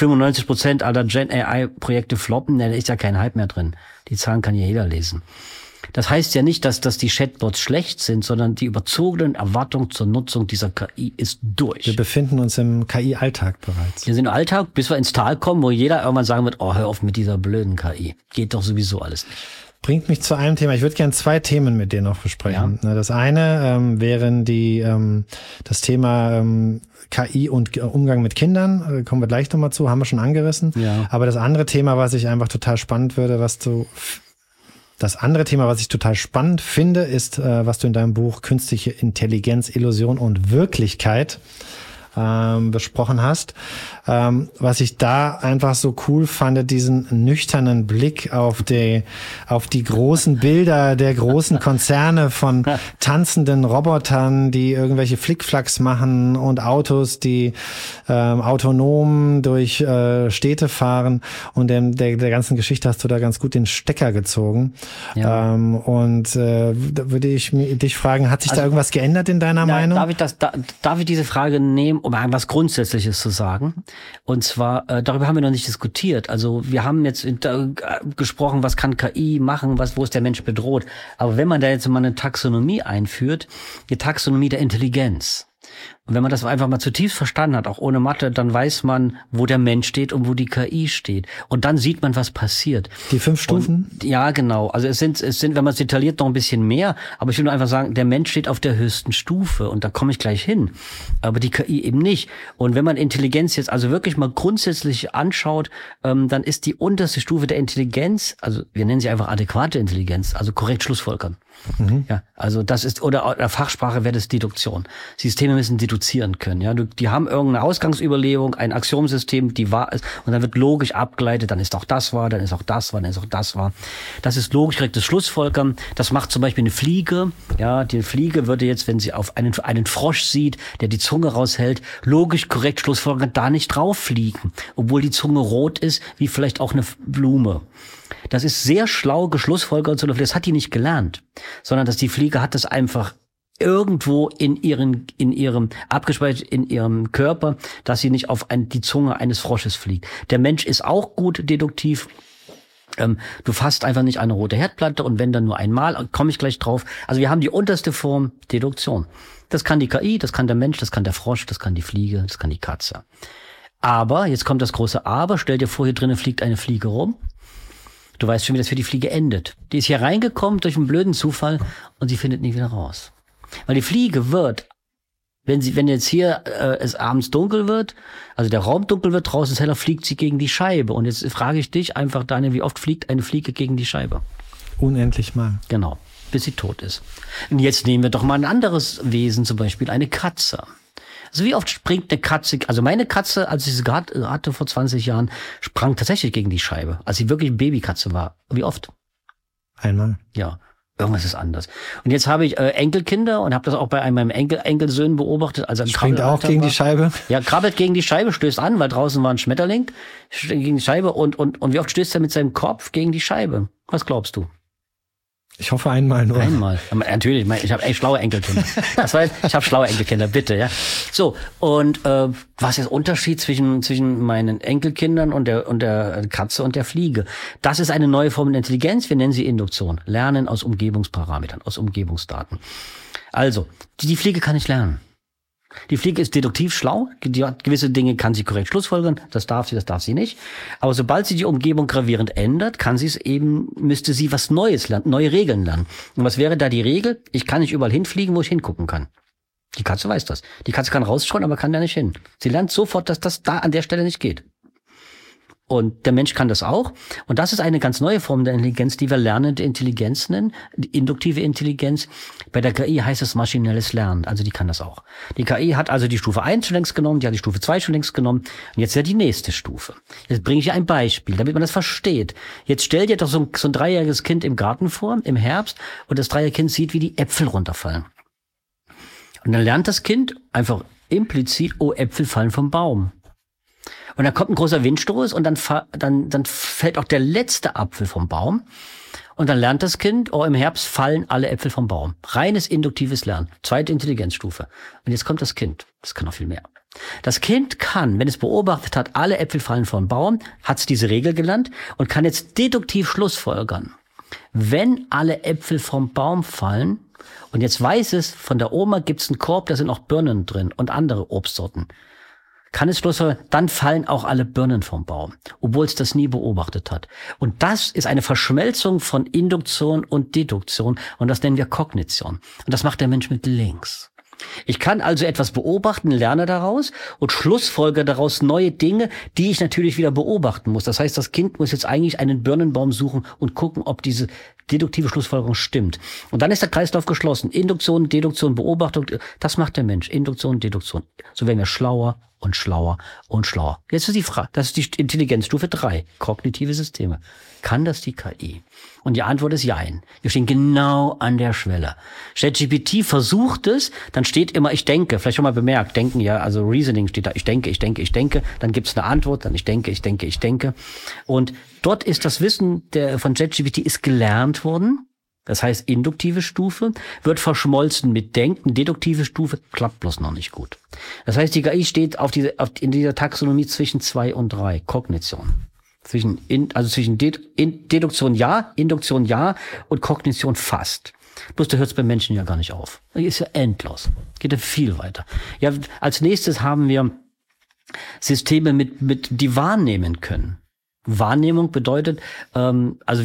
95% aller Gen AI-Projekte floppen, da ist ja kein Hype mehr drin. Die Zahlen kann ja jeder lesen. Das heißt ja nicht, dass die Chatbots schlecht sind, sondern die überzogenen Erwartungen zur Nutzung dieser KI ist durch. Wir befinden uns im KI-Alltag bereits. Wir sind im Alltag, bis wir ins Tal kommen, wo jeder irgendwann sagen wird, oh, hör auf mit dieser blöden KI. Geht doch sowieso alles nicht. Bringt mich zu einem Thema. Ich würde gerne 2 Themen mit dir noch besprechen. Ja. Das eine wären das Thema KI und Umgang mit Kindern. Kommen wir gleich nochmal zu, haben wir schon angerissen. Ja. Aber das andere Thema, was ich einfach total spannend finde, was ich total spannend finde, ist, was du in deinem Buch Künstliche Intelligenz, Illusion und Wirklichkeit besprochen hast. Was ich da einfach so cool fand, diesen nüchternen Blick auf die großen Bilder der großen Konzerne von tanzenden Robotern, die irgendwelche Flickflacks machen und Autos, die autonom durch Städte fahren. Und der ganzen Geschichte hast du da ganz gut den Stecker gezogen. Ja. Da würde ich dich fragen, hat sich da irgendwas geändert in deiner Meinung? Darf ich diese Frage nehmen, um etwas Grundsätzliches zu sagen? Und zwar, darüber haben wir noch nicht diskutiert. Also wir haben jetzt gesprochen, was kann KI machen, wo ist der Mensch bedroht. Aber wenn man da jetzt mal eine Taxonomie einführt, die Taxonomie der Intelligenz, und wenn man das einfach mal zutiefst verstanden hat, auch ohne Mathe, dann weiß man, wo der Mensch steht und wo die KI steht. Und dann sieht man, was passiert. Die 5 Stufen? Und, ja, genau. Also es sind, wenn man es detailliert, noch ein bisschen mehr. Aber ich will nur einfach sagen, der Mensch steht auf der höchsten Stufe. Und da komme ich gleich hin. Aber die KI eben nicht. Und wenn man Intelligenz jetzt also wirklich mal grundsätzlich anschaut, dann ist die unterste Stufe der Intelligenz, also wir nennen sie einfach adäquate Intelligenz, also korrekt Schlussfolgern. Mhm. Ja, also das ist, oder in der Fachsprache wäre das Deduktion. Systeme müssen deduzieren können. Ja, die haben irgendeine Ausgangsüberlegung, ein Axiomsystem, die wahr ist, und dann wird logisch abgeleitet, dann ist auch das wahr, dann ist auch das wahr, dann ist auch das wahr. Das ist logisch korrektes Schlussfolgern. Das macht zum Beispiel eine Fliege. Ja, die Fliege würde jetzt, wenn sie auf einen Frosch sieht, der die Zunge raushält, logisch korrekt schlussfolgern, da nicht drauf fliegen, obwohl die Zunge rot ist, wie vielleicht auch eine Blume. Das ist sehr schlau geschlussfolgert, das hat die nicht gelernt, sondern dass die Fliege hat das einfach irgendwo in ihrem abgespeichert in ihrem Körper, dass sie nicht auf die Zunge eines Frosches fliegt. Der Mensch ist auch gut deduktiv. Du fasst einfach nicht eine rote Herdplatte und wenn dann nur einmal, komme ich gleich drauf. Also wir haben die unterste Form Deduktion. Das kann die KI, das kann der Mensch, das kann der Frosch, das kann die Fliege, das kann die Katze. Aber, jetzt kommt das große Aber, stell dir vor, hier drinnen fliegt eine Fliege rum. Du weißt schon, wie das für die Fliege endet. Die ist hier reingekommen durch einen blöden Zufall und sie findet nie wieder raus. Weil die Fliege wird Wenn jetzt hier es abends dunkel wird, also der Raum dunkel wird, draußen ist heller, fliegt sie gegen die Scheibe. Und jetzt frage ich dich einfach, Daniel, wie oft fliegt eine Fliege gegen die Scheibe? Unendlich mal. Genau, bis sie tot ist. Und jetzt nehmen wir doch mal ein anderes Wesen, zum Beispiel eine Katze. Also wie oft springt eine Katze, also meine Katze, als ich sie hatte vor 20 Jahren, sprang tatsächlich gegen die Scheibe, als sie wirklich eine Babykatze war. Wie oft? Einmal. Ja. Irgendwas ist anders. Und jetzt habe ich Enkelkinder und habe das auch bei einem meinem Enkelsöhnen beobachtet. Also springt auch gegen die Scheibe? Ja, krabbelt gegen die Scheibe, stößt an, weil draußen war ein Schmetterling, gegen die Scheibe und wie oft stößt er mit seinem Kopf gegen die Scheibe? Was glaubst du? Ich hoffe einmal nur. Einmal. Natürlich, ich habe echt schlaue Enkelkinder. Das heißt, ich habe schlaue Enkelkinder, bitte, ja. So, und was ist der Unterschied zwischen meinen Enkelkindern und der Katze und der Fliege? Das ist eine neue Form der Intelligenz, wir nennen sie Induktion. Lernen aus Umgebungsparametern, aus Umgebungsdaten. Also, die Fliege kann nicht lernen. Die Fliege ist deduktiv schlau, gewisse Dinge kann sie korrekt schlussfolgern, das darf sie nicht. Aber sobald sie die Umgebung gravierend ändert, müsste sie was Neues lernen, neue Regeln lernen. Und was wäre da die Regel? Ich kann nicht überall hinfliegen, wo ich hingucken kann. Die Katze weiß das. Die Katze kann rausschauen, aber kann da nicht hin. Sie lernt sofort, dass das da an der Stelle nicht geht. Und der Mensch kann das auch. Und das ist eine ganz neue Form der Intelligenz, die wir lernende Intelligenz nennen, die induktive Intelligenz. Bei der KI heißt es maschinelles Lernen, also die kann das auch. Die KI hat also die Stufe 1 schon längst genommen, die hat die Stufe 2 schon längst genommen. Und jetzt ja die nächste Stufe. Jetzt bringe ich hier ein Beispiel, damit man das versteht. Jetzt stell dir doch so ein 3-jähriges Kind im Garten vor, im Herbst, und das 3-jährige Kind sieht, wie die Äpfel runterfallen. Und dann lernt das Kind einfach implizit, oh, Äpfel fallen vom Baum. Und dann kommt ein großer Windstoß und dann fällt auch der letzte Apfel vom Baum. Und dann lernt das Kind, oh, im Herbst fallen alle Äpfel vom Baum. Reines induktives Lernen. 2. Intelligenzstufe. Und jetzt kommt das Kind. Das kann noch viel mehr. Das Kind kann, wenn es beobachtet hat, alle Äpfel fallen vom Baum, hat es diese Regel gelernt und kann jetzt deduktiv schlussfolgern. Wenn alle Äpfel vom Baum fallen, und jetzt weiß es, von der Oma gibt's einen Korb, da sind auch Birnen drin und andere Obstsorten. Kann es schlussfolgern, dann fallen auch alle Birnen vom Baum, obwohl es das nie beobachtet hat. Und das ist eine Verschmelzung von Induktion und Deduktion und das nennen wir Kognition. Und das macht der Mensch mit links. Ich kann also etwas beobachten, lerne daraus und schlussfolge daraus neue Dinge, die ich natürlich wieder beobachten muss. Das heißt, das Kind muss jetzt eigentlich einen Birnenbaum suchen und gucken, ob diese deduktive Schlussfolgerung stimmt. Und dann ist der Kreislauf geschlossen. Induktion, Deduktion, Beobachtung, das macht der Mensch. Induktion, Deduktion. So werden wir schlauer und schlauer und schlauer. Jetzt ist die Frage, das ist die Intelligenzstufe 3, kognitive Systeme. Kann das die KI? Und die Antwort ist Jein. Wir stehen genau an der Schwelle. ChatGPT versucht es, dann steht immer, ich denke, vielleicht schon mal bemerkt, denken ja, also Reasoning steht da, ich denke, dann gibt's eine Antwort, dann ich denke. Und dort ist das Wissen von ChatGPT ist gelernt worden. Das heißt, induktive Stufe wird verschmolzen mit Denken, deduktive Stufe klappt bloß noch nicht gut. Das heißt, die KI steht in dieser Taxonomie zwischen 2 und 3, Kognition. Zwischen Deduktion ja, Induktion ja und Kognition fast. Bloß da hört es beim Menschen ja gar nicht auf. Das ist ja endlos. Geht ja viel weiter. Ja, als nächstes haben wir Systeme die wahrnehmen können. Wahrnehmung bedeutet, das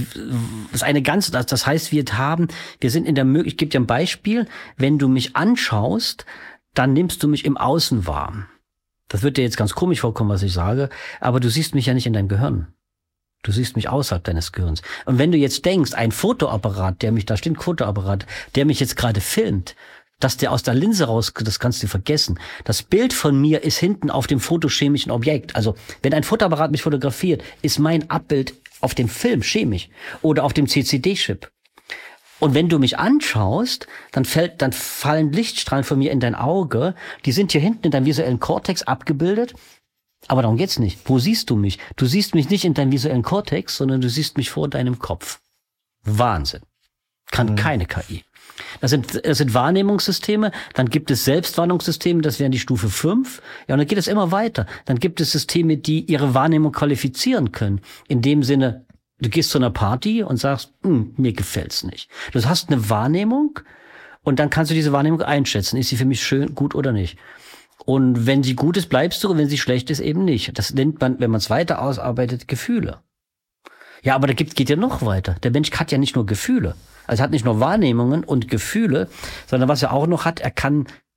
heißt, wir sind in der Möglichkeit, ich gebe dir ein Beispiel, wenn du mich anschaust, dann nimmst du mich im Außen wahr. Das wird dir jetzt ganz komisch vorkommen, was ich sage, aber du siehst mich ja nicht in deinem Gehirn. Du siehst mich außerhalb deines Gehirns. Und wenn du jetzt denkst, ein Fotoapparat, der mich jetzt gerade filmt, dass der aus der Linse raus, das kannst du vergessen. Das Bild von mir ist hinten auf dem photochemischen Objekt. Also, wenn ein Fotoapparat mich fotografiert, ist mein Abbild auf dem Film chemisch oder auf dem CCD-Chip. Und wenn du mich anschaust, dann fallen Lichtstrahlen von mir in dein Auge. Die sind hier hinten in deinem visuellen Kortex abgebildet. Aber darum geht's nicht. Wo siehst du mich? Du siehst mich nicht in deinem visuellen Kortex, sondern du siehst mich vor deinem Kopf. Wahnsinn. Kann keine KI. Das sind Wahrnehmungssysteme, dann gibt es Selbstwahrnehmungssysteme, das wären die Stufe 5. Ja, und dann geht es immer weiter. Dann gibt es Systeme, die ihre Wahrnehmung qualifizieren können. In dem Sinne, du gehst zu einer Party und sagst, mir gefällt's nicht. Du hast eine Wahrnehmung und dann kannst du diese Wahrnehmung einschätzen. Ist sie für mich schön, gut oder nicht? Und wenn sie gut ist, bleibst du, und wenn sie schlecht ist, eben nicht. Das nennt man, wenn man es weiter ausarbeitet, Gefühle. Ja, aber geht ja noch weiter. Der Mensch hat ja nicht nur Gefühle. Also er hat nicht nur Wahrnehmungen und Gefühle, sondern was er auch noch hat, er kann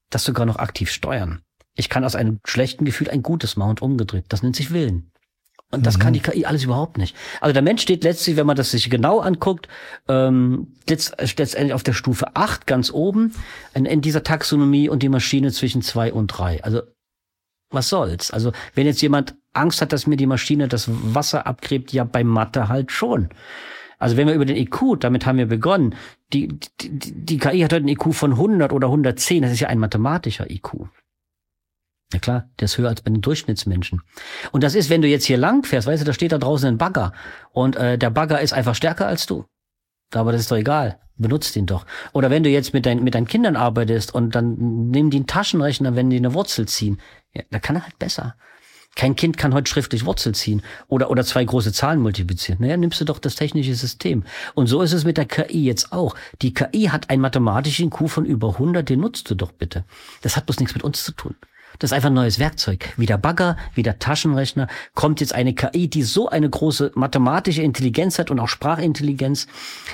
das sogar noch aktiv steuern. Ich kann aus einem schlechten Gefühl ein gutes machen und umgedreht. Das nennt sich Willen. Und das kann die KI alles überhaupt nicht. Also der Mensch steht letztlich, wenn man das sich genau anguckt, letztendlich auf der Stufe 8 ganz oben in dieser Taxonomie und die Maschine zwischen 2 und 3. Also was soll's? Also wenn jetzt jemand Angst hat, dass mir die Maschine das Wasser abgräbt, ja bei Mathe halt schon. Also wenn wir über den IQ, damit haben wir begonnen, die KI hat heute einen IQ von 100 oder 110, das ist ja ein mathematischer IQ. Ja klar, der ist höher als bei den Durchschnittsmenschen. Und das ist, wenn du jetzt hier lang fährst, weißt du, da steht da draußen ein Bagger und der Bagger ist einfach stärker als du. Aber das ist doch egal, benutzt ihn doch. Oder wenn du jetzt mit deinen Kindern arbeitest und dann nimm die einen Taschenrechner, wenn die eine Wurzel ziehen, ja, da kann er halt besser. Kein Kind kann heute schriftlich Wurzel ziehen oder 2 große Zahlen multiplizieren. Naja, nimmst du doch das technische System. Und so ist es mit der KI jetzt auch. Die KI hat einen mathematischen IQ von über 100, den nutzt du doch bitte. Das hat bloß nichts mit uns zu tun. Das ist einfach ein neues Werkzeug. Wie der Bagger, wie der Taschenrechner kommt jetzt eine KI, die so eine große mathematische Intelligenz hat und auch Sprachintelligenz,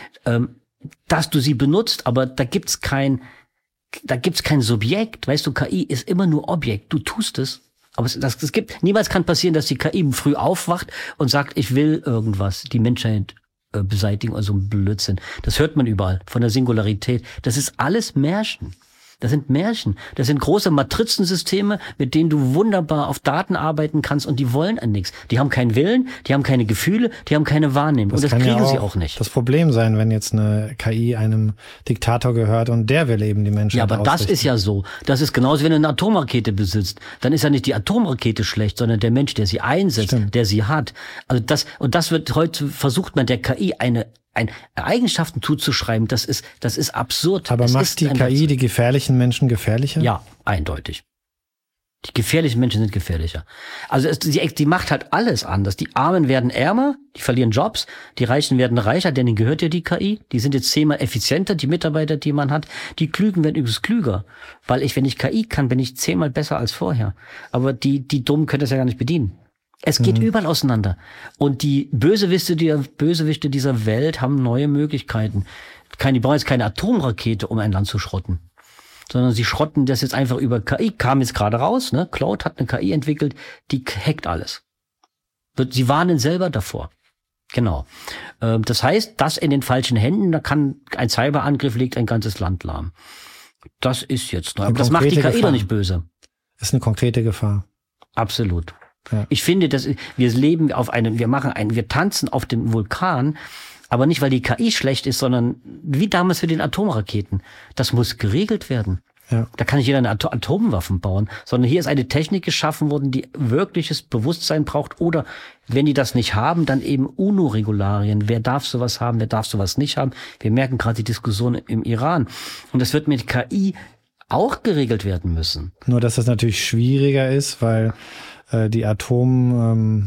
dass du sie benutzt, aber da gibt's kein Subjekt. Weißt du, KI ist immer nur Objekt. Du tust es. Aber niemals kann passieren, dass die KI früh aufwacht und sagt, ich will irgendwas, die Menschheit beseitigen oder so ein Blödsinn. Das hört man überall von der Singularität. Das ist alles Märchen. Das sind Märchen. Das sind große Matrizensysteme, mit denen du wunderbar auf Daten arbeiten kannst und die wollen an nichts. Die haben keinen Willen, die haben keine Gefühle, die haben keine Wahrnehmung. Und das kriegen ja sie auch nicht. Das Problem sein, wenn jetzt eine KI einem Diktator gehört und der will eben die Menschen ausrichten. Ja, aber das ist ja so. Das ist genauso, wenn du eine Atomrakete besitzt. Dann ist ja nicht die Atomrakete schlecht, sondern der Mensch, der sie einsetzt, Stimmt. der sie hat. Also das wird heute versucht man der KI Eigenschaften zuzuschreiben, das ist absurd. Aber macht die KI die gefährlichen Menschen gefährlicher? Ja, eindeutig. Die gefährlichen Menschen sind gefährlicher. Also die macht halt alles anders. Die Armen werden ärmer, die verlieren Jobs, die Reichen werden reicher, denn denen gehört ja die KI. Die sind jetzt 10-mal effizienter, die Mitarbeiter, die man hat. Die Klügen werden übrigens klüger. Weil wenn ich KI kann, bin ich 10-mal besser als vorher. Aber die Dummen können das ja gar nicht bedienen. Es geht überall auseinander. Und die Bösewichte dieser Welt haben neue Möglichkeiten. Die brauchen jetzt keine Atomrakete, um ein Land zu schrotten. Sondern sie schrotten das jetzt einfach über KI. Kam jetzt gerade raus, ne? Claude hat eine KI entwickelt, die hackt alles. Sie warnen selber davor. Genau. Das heißt, das in den falschen Händen, da kann ein Cyberangriff legt ein ganzes Land lahm. Das ist jetzt neu. Aber das macht die KI doch nicht böse. Das ist eine konkrete Gefahr. Absolut. Ja. Ich finde, wir tanzen auf dem Vulkan, aber nicht, weil die KI schlecht ist, sondern wie damals für den Atomraketen. Das muss geregelt werden. Ja. Da kann nicht jeder eine Atomwaffen bauen, sondern hier ist eine Technik geschaffen worden, die wirkliches Bewusstsein braucht oder wenn die das nicht haben, dann eben UNO-Regularien. Wer darf sowas haben, wer darf sowas nicht haben? Wir merken gerade die Diskussion im Iran. Und das wird mit KI auch geregelt werden müssen. Nur, dass das natürlich schwieriger ist, weil die Atomwaffen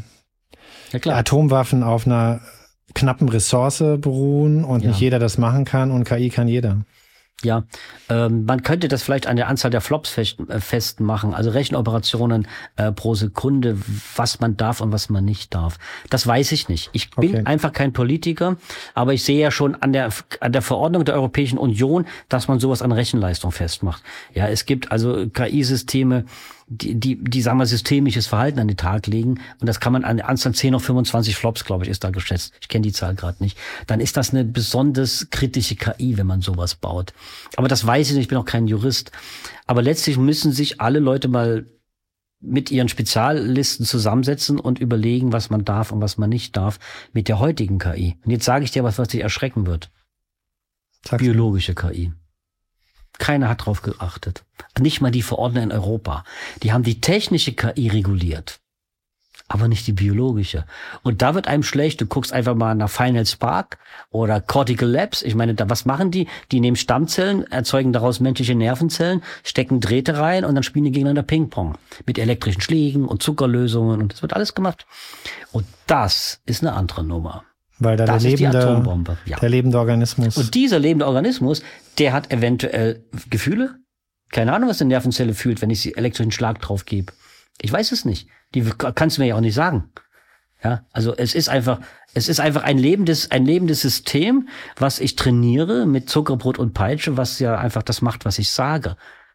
auf einer knappen Ressource beruhen und nicht jeder das machen kann und KI kann jeder. Ja, man könnte das vielleicht an der Anzahl der Flops festmachen, also Rechenoperationen pro Sekunde, was man darf und was man nicht darf. Das weiß ich nicht. Ich bin einfach kein Politiker, aber ich sehe ja schon an der Verordnung der Europäischen Union, dass man sowas an Rechenleistung festmacht. Ja, es gibt also KI-Systeme, die sagen wir, systemisches Verhalten an den Tag legen. Und das kann man an der Anzahl 10 auf 25 Flops, glaube ich, ist da geschätzt. Ich kenne die Zahl gerade nicht. Dann ist das eine besonders kritische KI, wenn man sowas baut. Aber das weiß ich nicht, ich bin auch kein Jurist. Aber letztlich müssen sich alle Leute mal mit ihren Speziallisten zusammensetzen und überlegen, was man darf und was man nicht darf mit der heutigen KI. Und jetzt sage ich dir was dich erschrecken wird. Biologische KI. Keiner hat drauf geachtet. Nicht mal die Verordner in Europa. Die haben die technische KI reguliert, aber nicht die biologische. Und da wird einem schlecht. Du guckst einfach mal nach Final Spark oder Cortical Labs. Ich meine, was machen die? Die nehmen Stammzellen, erzeugen daraus menschliche Nervenzellen, stecken Drähte rein und dann spielen die gegeneinander Ping-Pong. Mit elektrischen Schlägen und Zuckerlösungen und das wird alles gemacht. Und das ist eine andere Nummer. Weil da das der ist die Atombombe. Ja. Der lebende Organismus. Und dieser lebende Organismus, der hat eventuell Gefühle. Keine Ahnung, was eine Nervenzelle fühlt, wenn ich sie elektrischen Schlag drauf gebe. Ich weiß es nicht. Die kannst du mir ja auch nicht sagen. Ja, also es ist einfach ein lebendes System, was ich trainiere mit Zuckerbrot und Peitsche, was ja einfach das macht, was ich sage.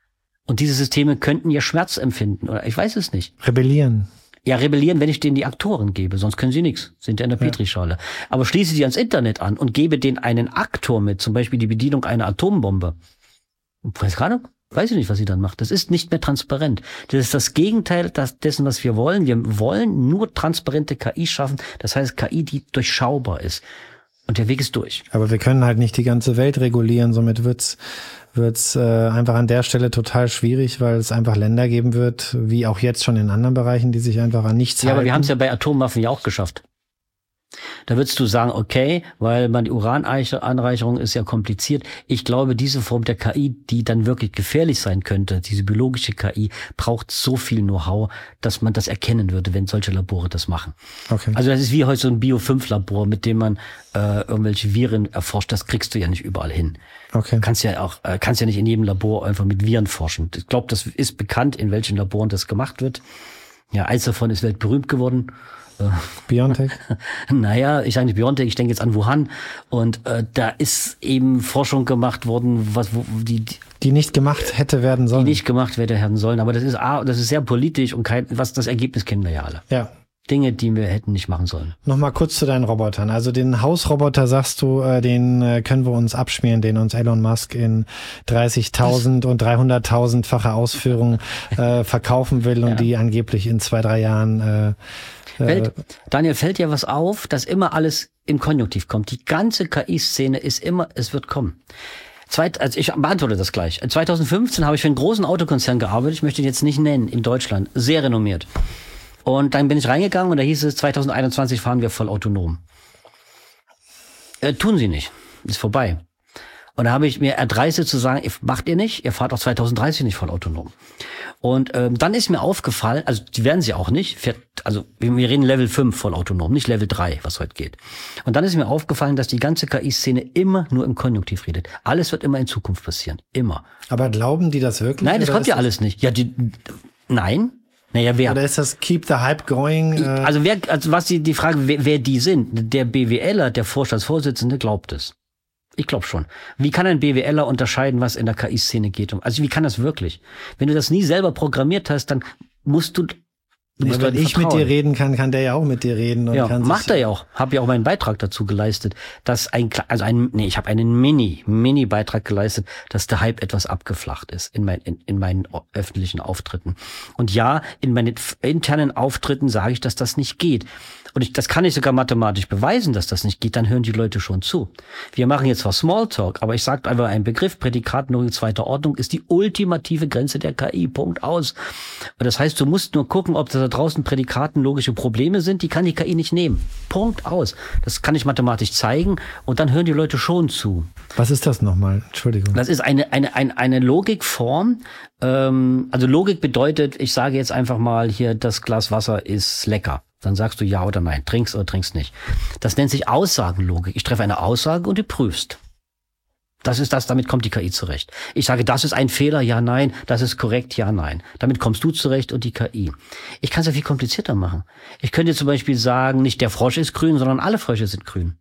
Und diese Systeme könnten ja Schmerz empfinden, oder ich weiß es nicht. Rebellieren. Ja, rebellieren, wenn ich denen die Aktoren gebe, sonst können sie nichts, sind ja in der Petrischale. Aber schließe sie ans Internet an und gebe denen einen Aktor mit, zum Beispiel die Bedienung einer Atombombe. Weiß ich nicht, was sie dann macht. Das ist nicht mehr transparent. Das ist das Gegenteil dessen, was wir wollen. Wir wollen nur transparente KI schaffen. Das heißt KI, die durchschaubar ist. Und der Weg ist durch. Aber wir können halt nicht die ganze Welt regulieren. Somit wird's einfach an der Stelle total schwierig, weil es einfach Länder geben wird, wie auch jetzt schon in anderen Bereichen, die sich einfach an nichts halten. Ja, aber wir haben es ja bei Atomwaffen ja auch geschafft. Da würdest du sagen, okay, weil die Urananreicherung ist ja kompliziert. Ich glaube, diese Form der KI, die dann wirklich gefährlich sein könnte, diese biologische KI, braucht so viel Know-how, dass man das erkennen würde, wenn solche Labore das machen. Okay. Also das ist wie heute so ein Bio-5-Labor, mit dem man irgendwelche Viren erforscht. Das kriegst du ja nicht überall hin. Okay. Kannst ja nicht in jedem Labor einfach mit Viren forschen. Ich glaube, das ist bekannt, in welchen Laboren das gemacht wird. Ja, eins davon ist weltberühmt geworden. BioNTech? Naja, ich sage nicht BioNTech, ich denke jetzt an Wuhan. Und da ist eben Forschung gemacht worden, die nicht gemacht hätte werden sollen. Die nicht gemacht hätte werden sollen. Aber das ist sehr politisch und das Ergebnis kennen wir ja alle. Ja. Dinge, die wir hätten nicht machen sollen. Nochmal kurz zu deinen Robotern. Also den Hausroboter, sagst du, den können wir uns abschmieren, den uns Elon Musk in 30.000 und 300.000-fache Ausführung verkaufen will und die angeblich in 2-3 Jahren Daniel, fällt dir was auf, dass immer alles im Konjunktiv kommt. Die ganze KI-Szene ist immer, es wird kommen. Also ich beantworte das gleich. 2015 habe ich für einen großen Autokonzern gearbeitet, ich möchte ihn jetzt nicht nennen, in Deutschland, sehr renommiert. Und dann bin ich reingegangen und da hieß es, 2021 fahren wir voll autonom. Tun sie nicht, ist vorbei. Und da habe ich mir erdreistet zu sagen, macht ihr nicht, ihr fahrt auch 2030 nicht voll autonom. Und dann ist mir aufgefallen, also die werden sie auch nicht, wir reden Level 5 voll autonom, nicht Level 3, was heute geht. Und dann ist mir aufgefallen, dass die ganze KI-Szene immer nur im Konjunktiv redet. Alles wird immer in Zukunft passieren, immer. Aber glauben die das wirklich? Nein, das kommt ja alles nicht. Ja, nein. Naja, wer? Oder ist das Keep the Hype going? Die Frage, wer die sind. Der BWLer, der Vorstandsvorsitzende, glaubt es. Ich glaube schon. Wie kann ein BWLer unterscheiden, was in der KI-Szene geht? Also wie kann das wirklich? Wenn du das nie selber programmiert hast, dann musst du wenn ich mit dir reden kann, kann der ja auch mit dir reden. Und ja, kann macht er ja auch. Habe ja auch meinen Beitrag dazu geleistet, dass ich habe einen Mini-Beitrag geleistet, dass der Hype etwas abgeflacht ist in meinen öffentlichen Auftritten. Und ja, in meinen internen Auftritten sage ich, dass das nicht geht. Und das kann ich sogar mathematisch beweisen, dass das nicht geht, dann hören die Leute schon zu. Wir machen jetzt zwar Smalltalk, aber ich sage einfach einen Begriff, Prädikatenlogik zweiter Ordnung ist die ultimative Grenze der KI, Punkt aus. Und das heißt, du musst nur gucken, ob da draußen prädikatenlogische Probleme sind, die kann die KI nicht nehmen. Punkt aus. Das kann ich mathematisch zeigen und dann hören die Leute schon zu. Was ist das nochmal? Entschuldigung. Das ist eine Logikform. Also Logik bedeutet, ich sage jetzt einfach mal hier, das Glas Wasser ist lecker. Dann sagst du ja oder nein, trinkst oder trinkst nicht. Das nennt sich Aussagenlogik. Ich treffe eine Aussage und du prüfst. Damit kommt die KI zurecht. Ich sage, das ist ein Fehler, ja, nein, das ist korrekt, ja, nein. Damit kommst du zurecht und die KI. Ich kann es ja viel komplizierter machen. Ich könnte zum Beispiel sagen, nicht der Frosch ist grün, sondern alle Frösche sind grün.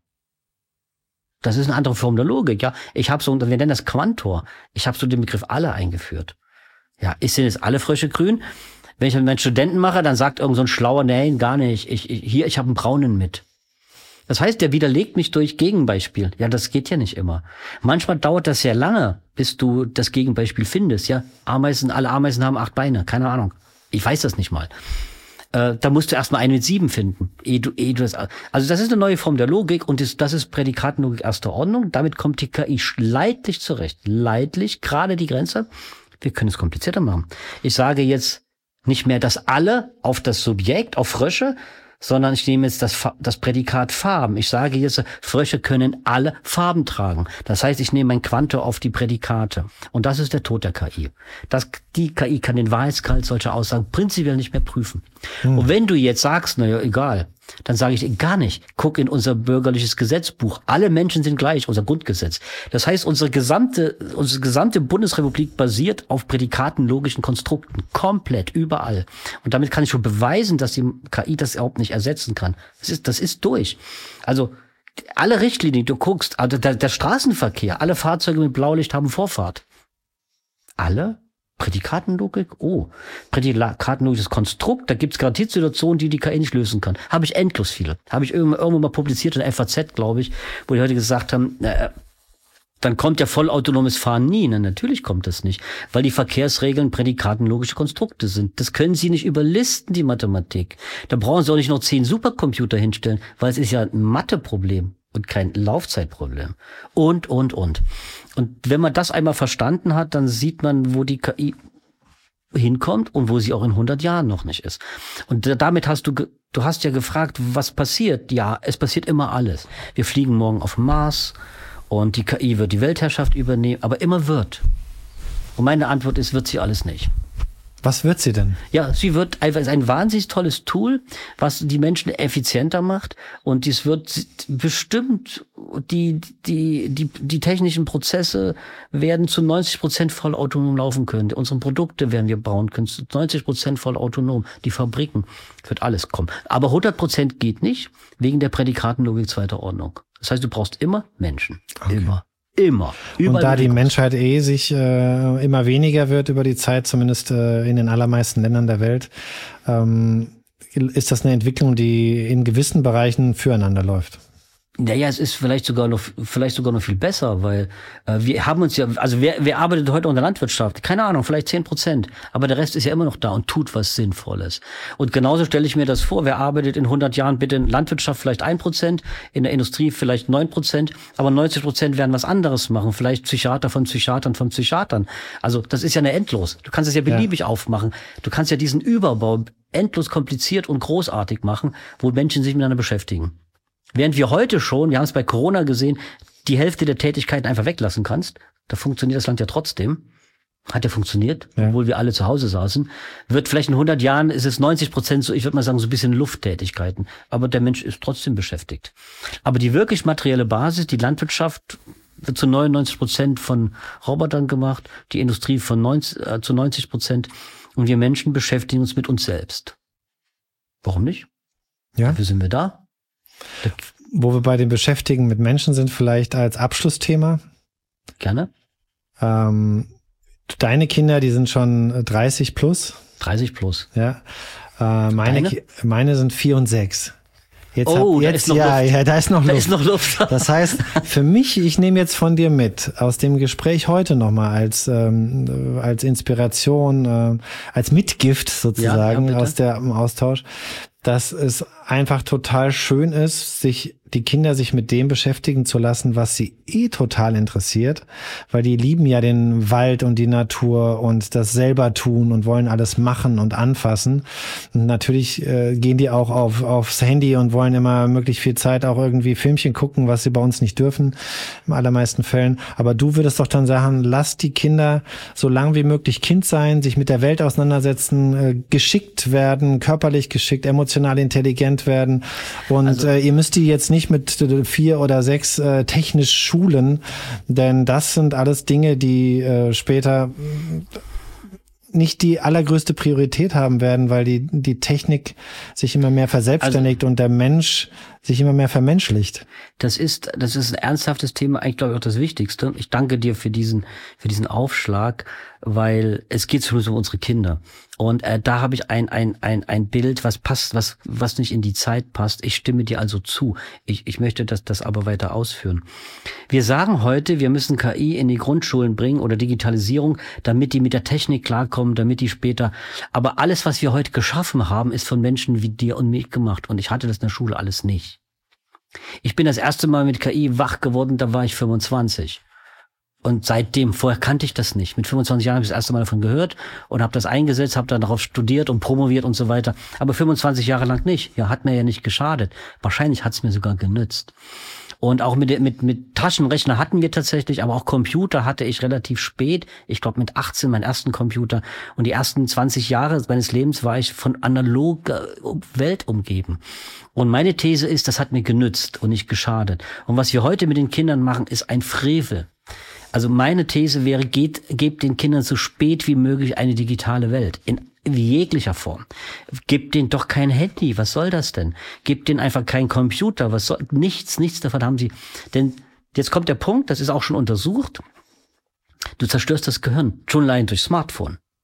Das ist eine andere Form der Logik, ja. Wir nennen das Quantor. Ich habe so den Begriff alle eingeführt. Ja, sind jetzt alle Frösche grün? Wenn ich mit meinen Studenten mache, dann sagt irgend so ein Schlauer, nein, gar nicht. Ich habe einen braunen mit. Das heißt, der widerlegt mich durch Gegenbeispiel. Ja, das geht ja nicht immer. Manchmal dauert das sehr lange, bis du das Gegenbeispiel findest. Ja, alle Ameisen haben 8 Beine. Keine Ahnung. Ich weiß das nicht mal. Da musst du erstmal einen mit 7 finden. Also das ist eine neue Form der Logik und das ist Prädikatenlogik erster Ordnung. Damit kommt die KI leidlich zurecht. Leidlich, gerade die Grenze. Wir können es komplizierter machen. Ich sage jetzt nicht mehr das alle auf das Subjekt, auf Frösche, sondern ich nehme jetzt das Prädikat Farben. Ich sage jetzt, Frösche können alle Farben tragen. Das heißt, ich nehme mein Quanto auf die Prädikate. Und das ist der Tod der KI. Die KI kann den Wahrheitsgehalt solcher Aussagen prinzipiell nicht mehr prüfen. Und wenn du jetzt sagst, naja, egal, dann sage ich gar nicht. Guck in unser bürgerliches Gesetzbuch. Alle Menschen sind gleich, unser Grundgesetz. Das heißt, unsere gesamte Bundesrepublik basiert auf prädikatenlogischen Konstrukten. Komplett, überall. Und damit kann ich schon beweisen, dass die KI das überhaupt nicht ersetzen kann. Das ist durch. Also, alle Richtlinien, du guckst, also der Straßenverkehr, alle Fahrzeuge mit Blaulicht haben Vorfahrt. Alle? Prädikatenlogik? Oh, prädikatenlogisches Konstrukt, da gibt's Garantiersituationen, die KI nicht lösen kann. Habe ich endlos viele. Habe ich irgendwo mal publiziert in der FAZ, glaube ich, wo die Leute gesagt haben, dann kommt ja vollautonomes Fahren nie. Na, natürlich kommt das nicht, weil die Verkehrsregeln prädikatenlogische Konstrukte sind. Das können Sie nicht überlisten, die Mathematik. Da brauchen Sie auch nicht noch 10 Supercomputer hinstellen, weil es ist ja ein Matheproblem und kein Laufzeitproblem. Und. Und wenn man das einmal verstanden hat, dann sieht man, wo die KI hinkommt und wo sie auch in 100 Jahren noch nicht ist. Und damit du hast ja gefragt, was passiert? Ja, es passiert immer alles. Wir fliegen morgen auf den Mars und die KI wird die Weltherrschaft übernehmen, aber immer wird. Und meine Antwort ist, wird sie alles nicht. Was wird sie denn? Ja, sie wird einfach ein wahnsinnig tolles Tool, was die Menschen effizienter macht, und dies wird bestimmt die technischen Prozesse werden zu 90% vollautonom laufen können. Unsere Produkte werden wir bauen können zu 90% vollautonom. Die Fabriken, wird alles kommen. Aber 100% geht nicht wegen der Prädikatenlogik zweiter Ordnung. Das heißt, du brauchst immer Menschen. Okay. Immer. Und da die Menschheit sich immer weniger wird über die Zeit, zumindest in den allermeisten Ländern der Welt, ist das eine Entwicklung, die in gewissen Bereichen füreinander läuft. Naja, es ist vielleicht sogar noch viel besser, weil wir haben uns ja, also wer arbeitet heute in der Landwirtschaft? Keine Ahnung, vielleicht 10%, aber der Rest ist ja immer noch da und tut was Sinnvolles. Und genauso stelle ich mir das vor, wer arbeitet in 100 Jahren bitte in Landwirtschaft vielleicht 1%, in der Industrie vielleicht 9%, aber 90% werden was anderes machen, vielleicht Psychiater von Psychiatern von Psychiatern. Also das ist ja eine endlos. Du kannst es ja beliebig aufmachen. Du kannst ja diesen Überbau endlos kompliziert und großartig machen, wo Menschen sich miteinander beschäftigen. Während wir heute schon, wir haben es bei Corona gesehen, die Hälfte der Tätigkeiten einfach weglassen kannst, da funktioniert das Land ja trotzdem. Hat ja funktioniert, obwohl wir alle zu Hause saßen. Wird vielleicht in 100 Jahren, ist es 90% so, ich würde mal sagen, so ein bisschen Lufttätigkeiten. Aber der Mensch ist trotzdem beschäftigt. Aber die wirklich materielle Basis, die Landwirtschaft, wird zu 99% von Robotern gemacht, die Industrie zu 90%. Und wir Menschen beschäftigen uns mit uns selbst. Warum nicht? Ja. Dafür sind wir da. Wo wir bei den Beschäftigen mit Menschen sind, vielleicht als Abschlussthema. Gerne. Deine Kinder, die sind schon 30 plus. 30 plus. Ja. Meine sind 4 und 6. Da ist noch Luft. Da ist noch Luft. Da ist noch Luft. Das heißt, für mich, ich nehme jetzt von dir mit, aus dem Gespräch heute nochmal als Inspiration, als Mitgift sozusagen aus dem Austausch, dass es einfach total schön ist, die Kinder sich mit dem beschäftigen zu lassen, was sie total interessiert, weil die lieben ja den Wald und die Natur und das selber tun und wollen alles machen und anfassen. Und natürlich gehen die auch aufs Handy und wollen immer möglichst viel Zeit auch irgendwie Filmchen gucken, was sie bei uns nicht dürfen, im allermeisten Fällen. Aber du würdest doch dann sagen, lass die Kinder so lang wie möglich Kind sein, sich mit der Welt auseinandersetzen, geschickt werden, körperlich geschickt, emotional intelligent werden. Und ihr müsst die jetzt nicht mit 4 oder 6 technisch schulen, denn das sind alles Dinge, die später nicht die allergrößte Priorität haben werden, weil die Technik sich immer mehr verselbstständigt und der Mensch sich immer mehr vermenschlicht. Das ist ein ernsthaftes Thema, eigentlich glaube ich auch das Wichtigste. Ich danke dir für diesen Aufschlag, weil es geht zumindest um unsere Kinder. Und da habe ich ein Bild, was passt, was nicht in die Zeit passt. Ich stimme dir also zu. Ich möchte das aber weiter ausführen. Wir sagen heute, wir müssen KI in die Grundschulen bringen oder Digitalisierung, damit die mit der Technik klarkommen, damit die später. Aber alles, was wir heute geschaffen haben, ist von Menschen wie dir und mich gemacht. Und ich hatte das in der Schule alles nicht. Ich bin das erste Mal mit KI wach geworden, da war ich 25. Und seitdem, vorher kannte ich das nicht. Mit 25 Jahren habe ich das erste Mal davon gehört und habe das eingesetzt, habe dann darauf studiert und promoviert und so weiter. Aber 25 Jahre lang nicht. Ja, hat mir ja nicht geschadet. Wahrscheinlich hat es mir sogar genützt. Und auch mit Taschenrechner hatten wir tatsächlich, aber auch Computer hatte ich relativ spät. Ich glaube mit 18 meinen ersten Computer. Und die ersten 20 Jahre meines Lebens war ich von analoger Welt umgeben. Und meine These ist, das hat mir genützt und nicht geschadet. Und was wir heute mit den Kindern machen, ist ein Frevel. Also meine These wäre, gebt den Kindern so spät wie möglich eine digitale Welt. In jeglicher Form. Gebt denen doch kein Handy. Was soll das denn? Gebt denen einfach keinen Computer. Nichts davon haben sie. Denn jetzt kommt der Punkt, das ist auch schon untersucht. Du zerstörst das Gehirn. Schon allein durch Smartphone.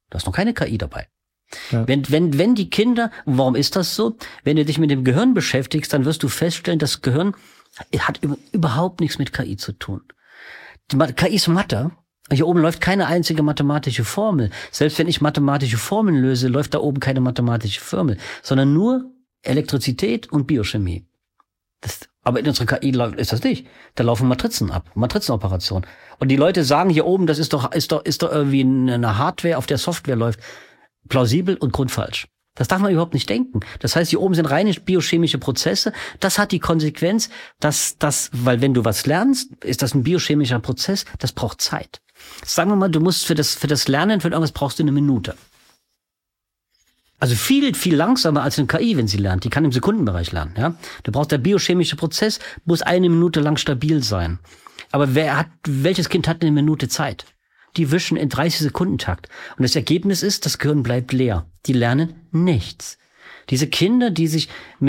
Da ist noch keine KI dabei. Ja. Wenn die Kinder, warum ist das so? Wenn du dich mit dem Gehirn beschäftigst, dann wirst du feststellen, das Gehirn hat überhaupt nichts mit KI zu tun. Die KI ist Mathe. Hier oben läuft keine einzige mathematische Formel. Selbst wenn ich mathematische Formeln löse, läuft da oben keine mathematische Formel, sondern nur Elektrizität und Biochemie. Aber in unserer KI ist das nicht. Da laufen Matrizen ab, Matrizenoperationen. Und die Leute sagen hier oben, das ist doch irgendwie eine Hardware, auf der Software läuft. Plausibel und grundfalsch. Das darf man überhaupt nicht denken. Das heißt, hier oben sind reine biochemische Prozesse. Das hat die Konsequenz, weil wenn du was lernst, ist das ein biochemischer Prozess, das braucht Zeit. Sagen wir mal, du musst für das Lernen für irgendwas brauchst du 1 Minute. Also viel, viel langsamer als eine KI, wenn sie lernt. Die kann im Sekundenbereich lernen, ja. Du brauchst, der biochemische Prozess muss 1 Minute lang stabil sein. Aber welches Kind hat 1 Minute Zeit? Die wischen in 30-Sekunden-Takt. Und das Ergebnis ist, das Gehirn bleibt leer. Die lernen nichts. Diese Kinder, die sich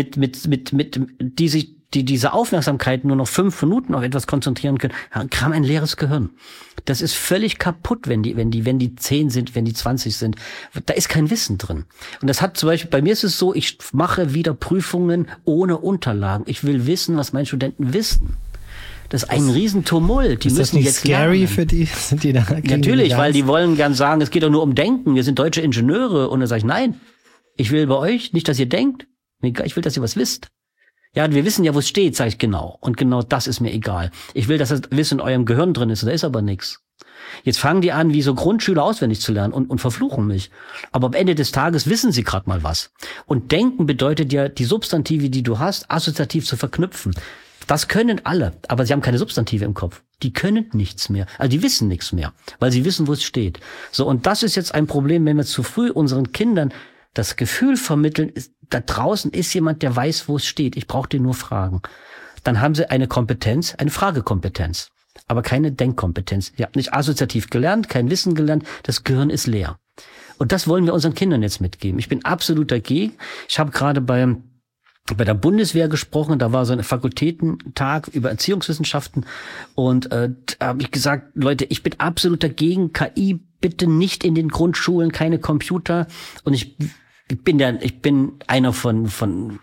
diese Aufmerksamkeit nur noch 5 Minuten auf etwas konzentrieren können, haben ein leeres Gehirn. Das ist völlig kaputt, wenn die 10 sind, wenn die 20 sind. Da ist kein Wissen drin. Und das hat zum Beispiel, bei mir ist es so, ich mache wieder Prüfungen ohne Unterlagen. Ich will wissen, was meine Studenten wissen. Das ist ein Riesentumult. Die ist müssen das nicht jetzt scary lernen. für die? Sind die da? Natürlich, weil die wollen gern sagen, es geht doch nur um Denken. Wir sind deutsche Ingenieure. Und dann sage ich, nein, ich will bei euch nicht, dass ihr denkt. Ich will, dass ihr was wisst. Ja, wir wissen ja, wo es steht, sage ich genau. Und genau das ist mir egal. Ich will, dass das Wissen in eurem Gehirn drin ist. Da ist aber nichts. Jetzt fangen die an, wie so Grundschüler auswendig zu lernen und verfluchen mich. Aber am Ende des Tages wissen sie gerade mal was. Und Denken bedeutet ja, die Substantive, die du hast, assoziativ zu verknüpfen. Das können alle, aber sie haben keine Substantive im Kopf. Die können nichts mehr. Also die wissen nichts mehr, weil sie wissen, wo es steht. So, und das ist jetzt ein Problem, wenn wir zu früh unseren Kindern das Gefühl vermitteln, da draußen ist jemand, der weiß, wo es steht. Ich brauche den nur fragen. Dann haben sie eine Kompetenz, eine Fragekompetenz, aber keine Denkkompetenz. Sie haben nicht assoziativ gelernt, kein Wissen gelernt. Das Gehirn ist leer. Und das wollen wir unseren Kindern jetzt mitgeben. Ich bin absolut dagegen. Ich habe gerade bei der Bundeswehr gesprochen, da war so ein Fakultätentag über Erziehungswissenschaften und da habe ich gesagt, Leute, ich bin absolut dagegen, KI bitte nicht in den Grundschulen, keine Computer. Und ich bin einer von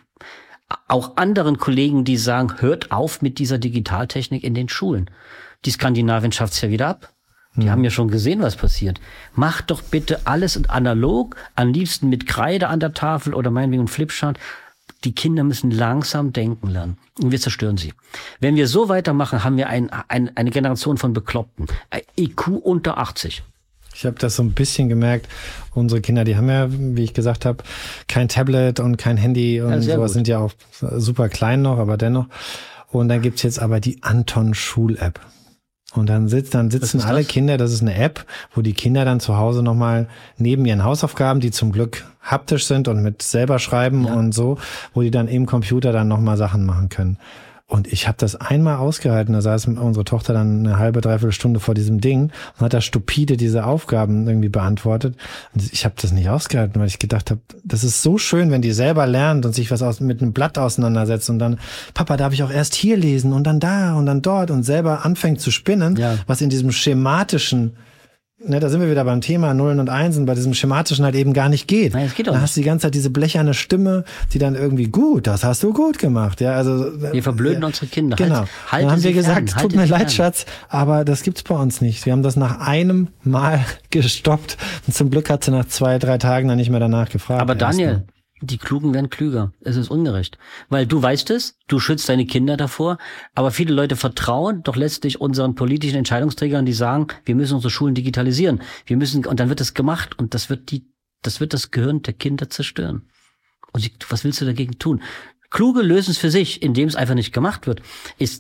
auch anderen Kollegen, die sagen, hört auf mit dieser Digitaltechnik in den Schulen. Die Skandinavien schafft's ja wieder ab. Die haben ja schon gesehen, was passiert. Macht doch bitte alles analog, am liebsten mit Kreide an der Tafel oder meinetwegen Flipchart. Die Kinder müssen langsam denken lernen. Und wir zerstören sie. Wenn wir so weitermachen, haben wir eine Generation von Bekloppten. IQ unter 80. Ich habe das so ein bisschen gemerkt. Unsere Kinder, die haben ja, wie ich gesagt habe, kein Tablet und kein Handy und sowas, sind ja auch super klein noch, aber dennoch. Und dann gibt's jetzt aber die Anton-Schul-App. Und dann sitzen alle Kinder, das ist eine App, wo die Kinder dann zu Hause nochmal neben ihren Hausaufgaben, die zum Glück haptisch sind und mit selber schreiben und so, wo die dann im Computer dann nochmal Sachen machen können. Und ich habe das einmal ausgehalten, da saß unsere Tochter dann eine halbe, dreiviertel Stunde vor diesem Ding und hat da stupide diese Aufgaben irgendwie beantwortet. Und ich habe das nicht ausgehalten, weil ich gedacht habe, das ist so schön, wenn die selber lernt und sich mit einem Blatt auseinandersetzt und dann, Papa, darf ich auch erst hier lesen und dann da und dann dort und selber anfängt zu spinnen, was in diesem schematischen, ne, da sind wir wieder beim Thema Nullen und Einsen, bei diesem Schematischen halt eben gar nicht geht. Nein, es geht auch da nicht. hast du die ganze Zeit diese blecherne Stimme, die dann irgendwie das hast du gut gemacht. Ja, also wir verblöden unsere Kinder. Genau. Dann haben wir gesagt, tut mir leid, Schatz, aber das gibt's bei uns nicht. Wir haben das nach einem Mal gestoppt und zum Glück hat sie nach 2, 3 Tagen dann nicht mehr danach gefragt. Aber Daniel, die Klugen werden klüger. Es ist ungerecht. Weil du weißt es, du schützt deine Kinder davor, aber viele Leute vertrauen doch letztlich unseren politischen Entscheidungsträgern, die sagen, wir müssen unsere Schulen digitalisieren. Und dann wird das gemacht und das wird das Gehirn der Kinder zerstören. Und was willst du dagegen tun? Kluge lösen es für sich, indem es einfach nicht gemacht wird. Ich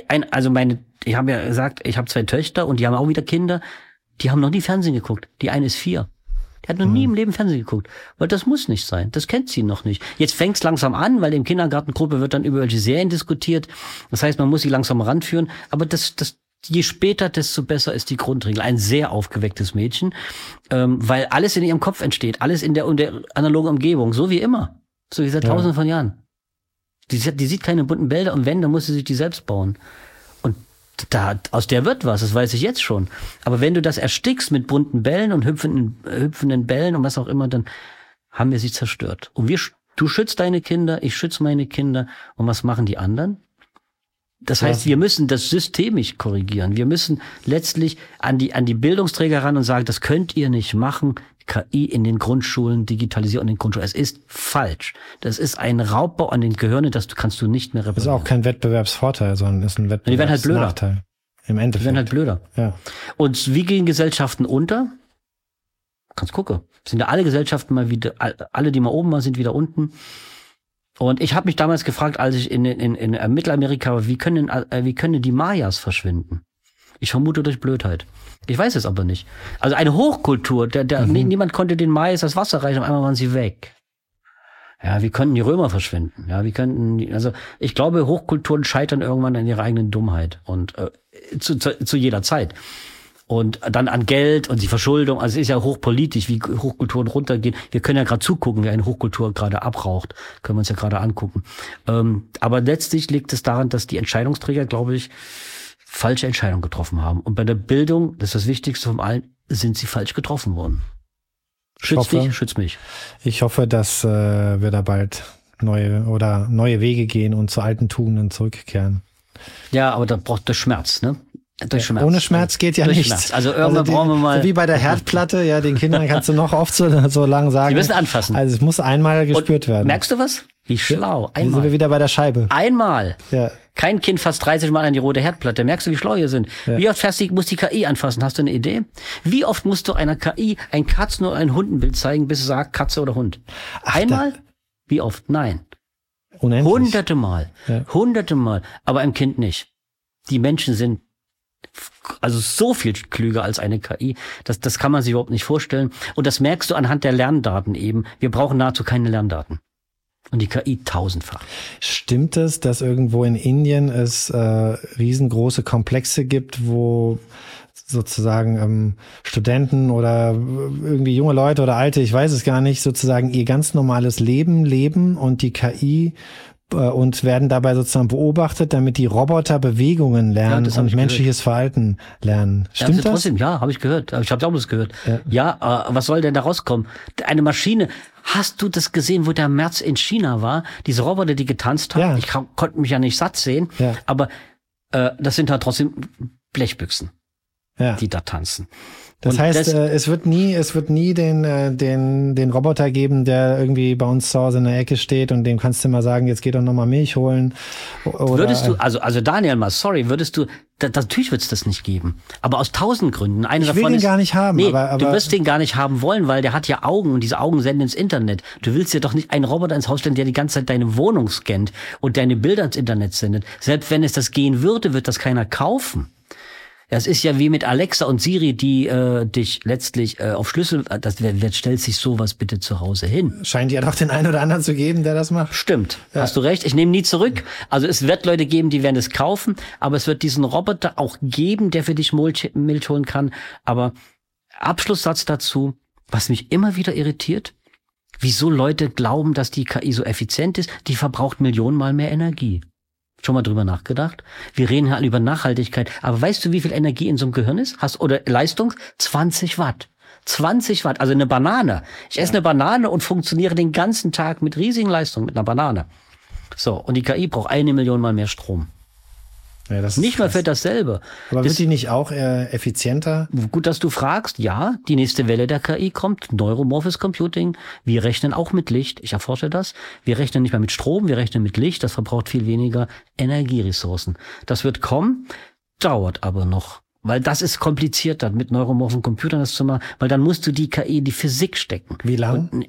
habe ja gesagt, ich habe 2 Töchter und die haben auch wieder Kinder, die haben noch nie Fernsehen geguckt. Die eine ist 4. Die hat noch nie im Leben Fernsehen geguckt. Weil das muss nicht sein. Das kennt sie noch nicht. Jetzt fängt's langsam an, weil im Kindergartengruppe wird dann über welche Serien diskutiert. Das heißt, man muss sie langsam ranführen. Aber je später, desto besser ist die Grundregel. Ein sehr aufgewecktes Mädchen, weil alles in ihrem Kopf entsteht. Alles in der analogen Umgebung. So wie immer. So wie seit Tausenden von Jahren. Die sieht keine bunten Bilder und wenn, dann muss sie sich die selbst bauen. Und aus der wird was, das weiß ich jetzt schon. Aber wenn du das erstickst mit bunten Bällen und hüpfenden Bällen und was auch immer, dann haben wir sie zerstört. Und du schützt deine Kinder, ich schütze meine Kinder. Und was machen die anderen? Das heißt, wir müssen das systemisch korrigieren. Wir müssen letztlich an die Bildungsträger ran und sagen, das könnt ihr nicht machen. KI in den Grundschulen, Digitalisierung in den Grundschulen. Es ist falsch. Das ist ein Raubbau an den Gehirnen, kannst du nicht mehr reparieren. Das ist auch kein Wettbewerbsvorteil, sondern ist ein Wettbewerbsnachteil. Im Endeffekt. Die werden halt blöder. Ja. Und wie gehen Gesellschaften unter? Kannst gucken. Sind ja alle Gesellschaften mal wieder, alle, die mal oben waren, sind wieder unten. Und ich habe mich damals gefragt, als ich in Mittelamerika war, wie können die Mayas verschwinden? Ich vermute durch Blödheit. Ich weiß es aber nicht. Also eine Hochkultur, niemand konnte den Mayas das Wasser reichen, auf einmal waren sie weg. Ja, wie könnten die Römer verschwinden? Ja, also ich glaube, Hochkulturen scheitern irgendwann an ihrer eigenen Dummheit und zu jeder Zeit. Und dann an Geld und die Verschuldung, also es ist ja hochpolitisch, wie Hochkulturen runtergehen. Wir können ja gerade zugucken, wie eine Hochkultur gerade abraucht. Können wir uns ja gerade angucken. Aber letztlich liegt es daran, dass die Entscheidungsträger, glaube ich, falsche Entscheidungen getroffen haben. Und bei der Bildung, das ist das Wichtigste von allen, sind sie falsch getroffen worden. Schütz dich, schütz mich. Ich hoffe, dass wir da bald neue Wege gehen und zu alten Tugenden zurückkehren. Ja, aber da braucht das Schmerz, ne? Durch Schmerz. Ohne Schmerz geht ja nichts. Schmerz. Also irgendwann brauchen wir mal. So wie bei der Herdplatte, ja, den Kindern kannst du noch oft so lang sagen. Die müssen anfassen. Also es muss einmal gespürt werden. Merkst du was? Wie schlau. Einmal. Sind wir wieder bei der Scheibe. Einmal. Ja. Kein Kind fasst 30 Mal an die rote Herdplatte. Merkst du, wie schlau wir sind? Ja. Wie oft muss die KI anfassen? Hast du eine Idee? Wie oft musst du einer KI ein Katzen- oder ein Hundenbild zeigen, bis es sagt Katze oder Hund? Einmal? Wie oft? Nein. Unendlich. Hunderte Mal. Ja. Hunderte Mal. Aber einem Kind nicht. Die Menschen sind also so viel klüger als eine KI. Das kann man sich überhaupt nicht vorstellen. Und das merkst du anhand der Lerndaten eben. Wir brauchen nahezu keine Lerndaten. Und die KI tausendfach. Stimmt es, dass irgendwo in Indien es riesengroße Komplexe gibt, wo sozusagen Studenten oder irgendwie junge Leute oder Alte, ich weiß es gar nicht, sozusagen ihr ganz normales Leben leben und die KI und werden dabei sozusagen beobachtet, damit die Roboter Bewegungen lernen und menschliches Verhalten lernen. Stimmt das? Trotzdem, ja, habe ich gehört. Ich habe auch das gehört. Ja, was soll denn da rauskommen? Eine Maschine. Hast du das gesehen, wo der März in China war? Diese Roboter, die getanzt haben. Ja. Ich konnte mich ja nicht satt sehen. Ja. Aber das sind halt trotzdem Blechbüchsen, die da tanzen. Das heißt, es wird nie den Roboter geben, der irgendwie bei uns zu Hause in der Ecke steht und dem kannst du mal sagen, jetzt geh doch nochmal Milch holen. Oder würdest du, also Daniel mal, sorry, natürlich wird es das nicht geben. Aber aus 1000 Gründen. Ich will den gar nicht haben. Nee, aber du wirst den gar nicht haben wollen, weil der hat ja Augen und diese Augen senden ins Internet. Du willst dir doch nicht einen Roboter ins Haus stellen, der die ganze Zeit deine Wohnung scannt und deine Bilder ins Internet sendet. Selbst wenn es das gehen würde, wird das keiner kaufen. Das ist ja wie mit Alexa und Siri, die dich letztlich auf Schlüssel, stellt sich sowas bitte zu Hause hin. Scheint ja doch den einen oder anderen zu geben, der das macht. Stimmt, hast du recht. Ich nehme nie zurück. Also es wird Leute geben, die werden es kaufen, aber es wird diesen Roboter auch geben, der für dich Milch holen kann. Aber Abschlusssatz dazu, was mich immer wieder irritiert, wieso Leute glauben, dass die KI so effizient ist, die verbraucht Millionenmal mehr Energie. Schon mal drüber nachgedacht? Wir reden ja alle über Nachhaltigkeit. Aber weißt du, wie viel Energie in so einem Gehirn ist? Oder Leistung? 20 Watt. 20 Watt. Also eine Banane. Ich esse eine Banane und funktioniere den ganzen Tag mit riesigen Leistungen mit einer Banane. So. Und die KI braucht 1 Million Mal mehr Strom. Ja, das nicht mal für dasselbe. Aber wird die nicht auch effizienter? Gut, dass du fragst. Ja, die nächste Welle der KI kommt. Neuromorphes Computing. Wir rechnen auch mit Licht. Ich erforsche das. Wir rechnen nicht mehr mit Strom, wir rechnen mit Licht. Das verbraucht viel weniger Energieressourcen. Das wird kommen, dauert aber noch. Weil das ist kompliziert dann, mit neuromorphen Computern das zu machen. Weil dann musst du die KI in die Physik stecken. Wie lange?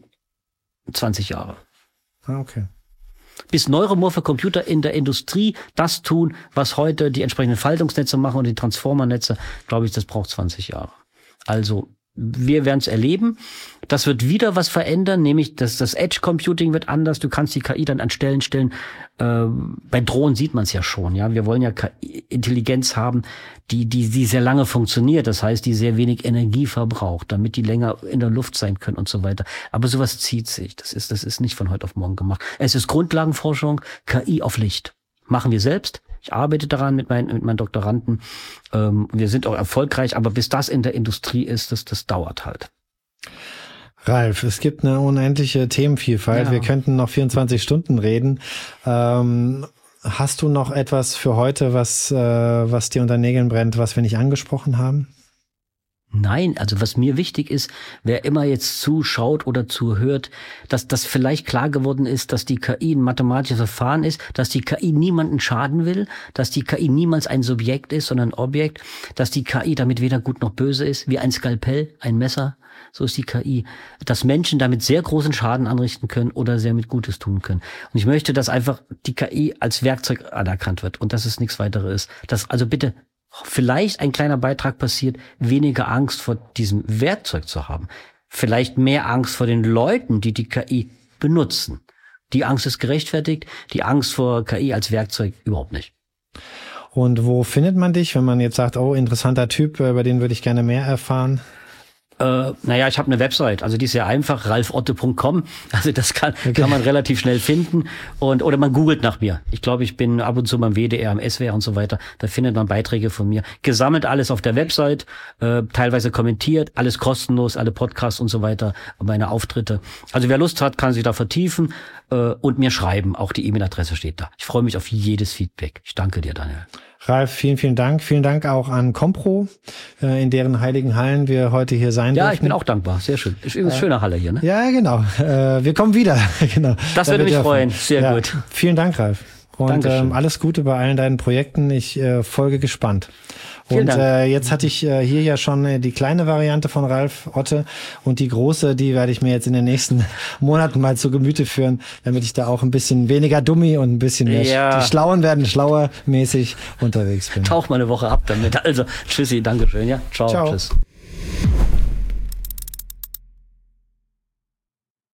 20 Jahre. Ah, okay. Bis neuromorphe Computer in der Industrie das tun, was heute die entsprechenden Faltungsnetze machen und die Transformernetze, glaube ich, das braucht 20 Jahre. Also wir werden es erleben. Das wird wieder was verändern, nämlich das Edge Computing wird anders. Du kannst die KI dann an Stellen stellen. Bei Drohnen sieht man es ja schon. Ja, wir wollen ja Intelligenz haben, die sehr lange funktioniert. Das heißt, die sehr wenig Energie verbraucht, damit die länger in der Luft sein können und so weiter. Aber sowas zieht sich. Das ist nicht von heute auf morgen gemacht. Es ist Grundlagenforschung, KI auf Licht. Machen wir selbst. Ich arbeite daran mit meinen Doktoranden. Wir sind auch erfolgreich, aber bis das in der Industrie ist, das dauert halt. Ralf, es gibt eine unendliche Themenvielfalt. Ja. Wir könnten noch 24 Stunden reden. Hast du noch etwas für heute, was dir unter Nägeln brennt, was wir nicht angesprochen haben? Nein, also was mir wichtig ist, wer immer jetzt zuschaut oder zuhört, dass das vielleicht klar geworden ist, dass die KI ein mathematisches Verfahren ist, dass die KI niemanden schaden will, dass die KI niemals ein Subjekt ist, sondern ein Objekt, dass die KI damit weder gut noch böse ist, wie ein Skalpell, ein Messer, so ist die KI, dass Menschen damit sehr großen Schaden anrichten können oder sehr mit Gutes tun können. Und ich möchte, dass einfach die KI als Werkzeug anerkannt wird und dass es nichts weiteres ist. Dass also bitte vielleicht ein kleiner Beitrag passiert, weniger Angst vor diesem Werkzeug zu haben. Vielleicht mehr Angst vor den Leuten, die die KI benutzen. Die Angst ist gerechtfertigt, die Angst vor KI als Werkzeug überhaupt nicht. Und wo findet man dich, wenn man jetzt sagt, oh, interessanter Typ, über den würde ich gerne mehr erfahren? Naja, ich habe eine Website, also die ist sehr einfach, ralfotte.com, also das kann man relativ schnell finden oder man googelt nach mir. Ich glaube, ich bin ab und zu beim WDR, am SWR und so weiter, da findet man Beiträge von mir. Gesammelt alles auf der Website, teilweise kommentiert, alles kostenlos, alle Podcasts und so weiter, meine Auftritte. Also wer Lust hat, kann sich da vertiefen und mir schreiben, auch die E-Mail-Adresse steht da. Ich freue mich auf jedes Feedback. Ich danke dir, Daniel. Ralf, vielen, vielen Dank. Vielen Dank auch an Compro, in deren heiligen Hallen wir heute hier sein dürfen. Ja, ich bin auch dankbar. Sehr schön. Ist übrigens eine schöne Halle hier, ne? Ja, genau. Wir kommen wieder. Genau. Das würde mich freuen. Sehr gut. Vielen Dank, Ralf. Und alles Gute bei allen deinen Projekten. Ich folge gespannt. Und jetzt hatte ich hier ja schon die kleine Variante von Ralf Otte und die große, die werde ich mir jetzt in den nächsten Monaten mal zu Gemüte führen, damit ich da auch ein bisschen weniger Dummi und ein bisschen mehr die Schlauen werden schlauer mäßig unterwegs bin. Tauch mal eine Woche ab damit. Also, tschüssi, Dankeschön. Ja, ciao. Tschüss.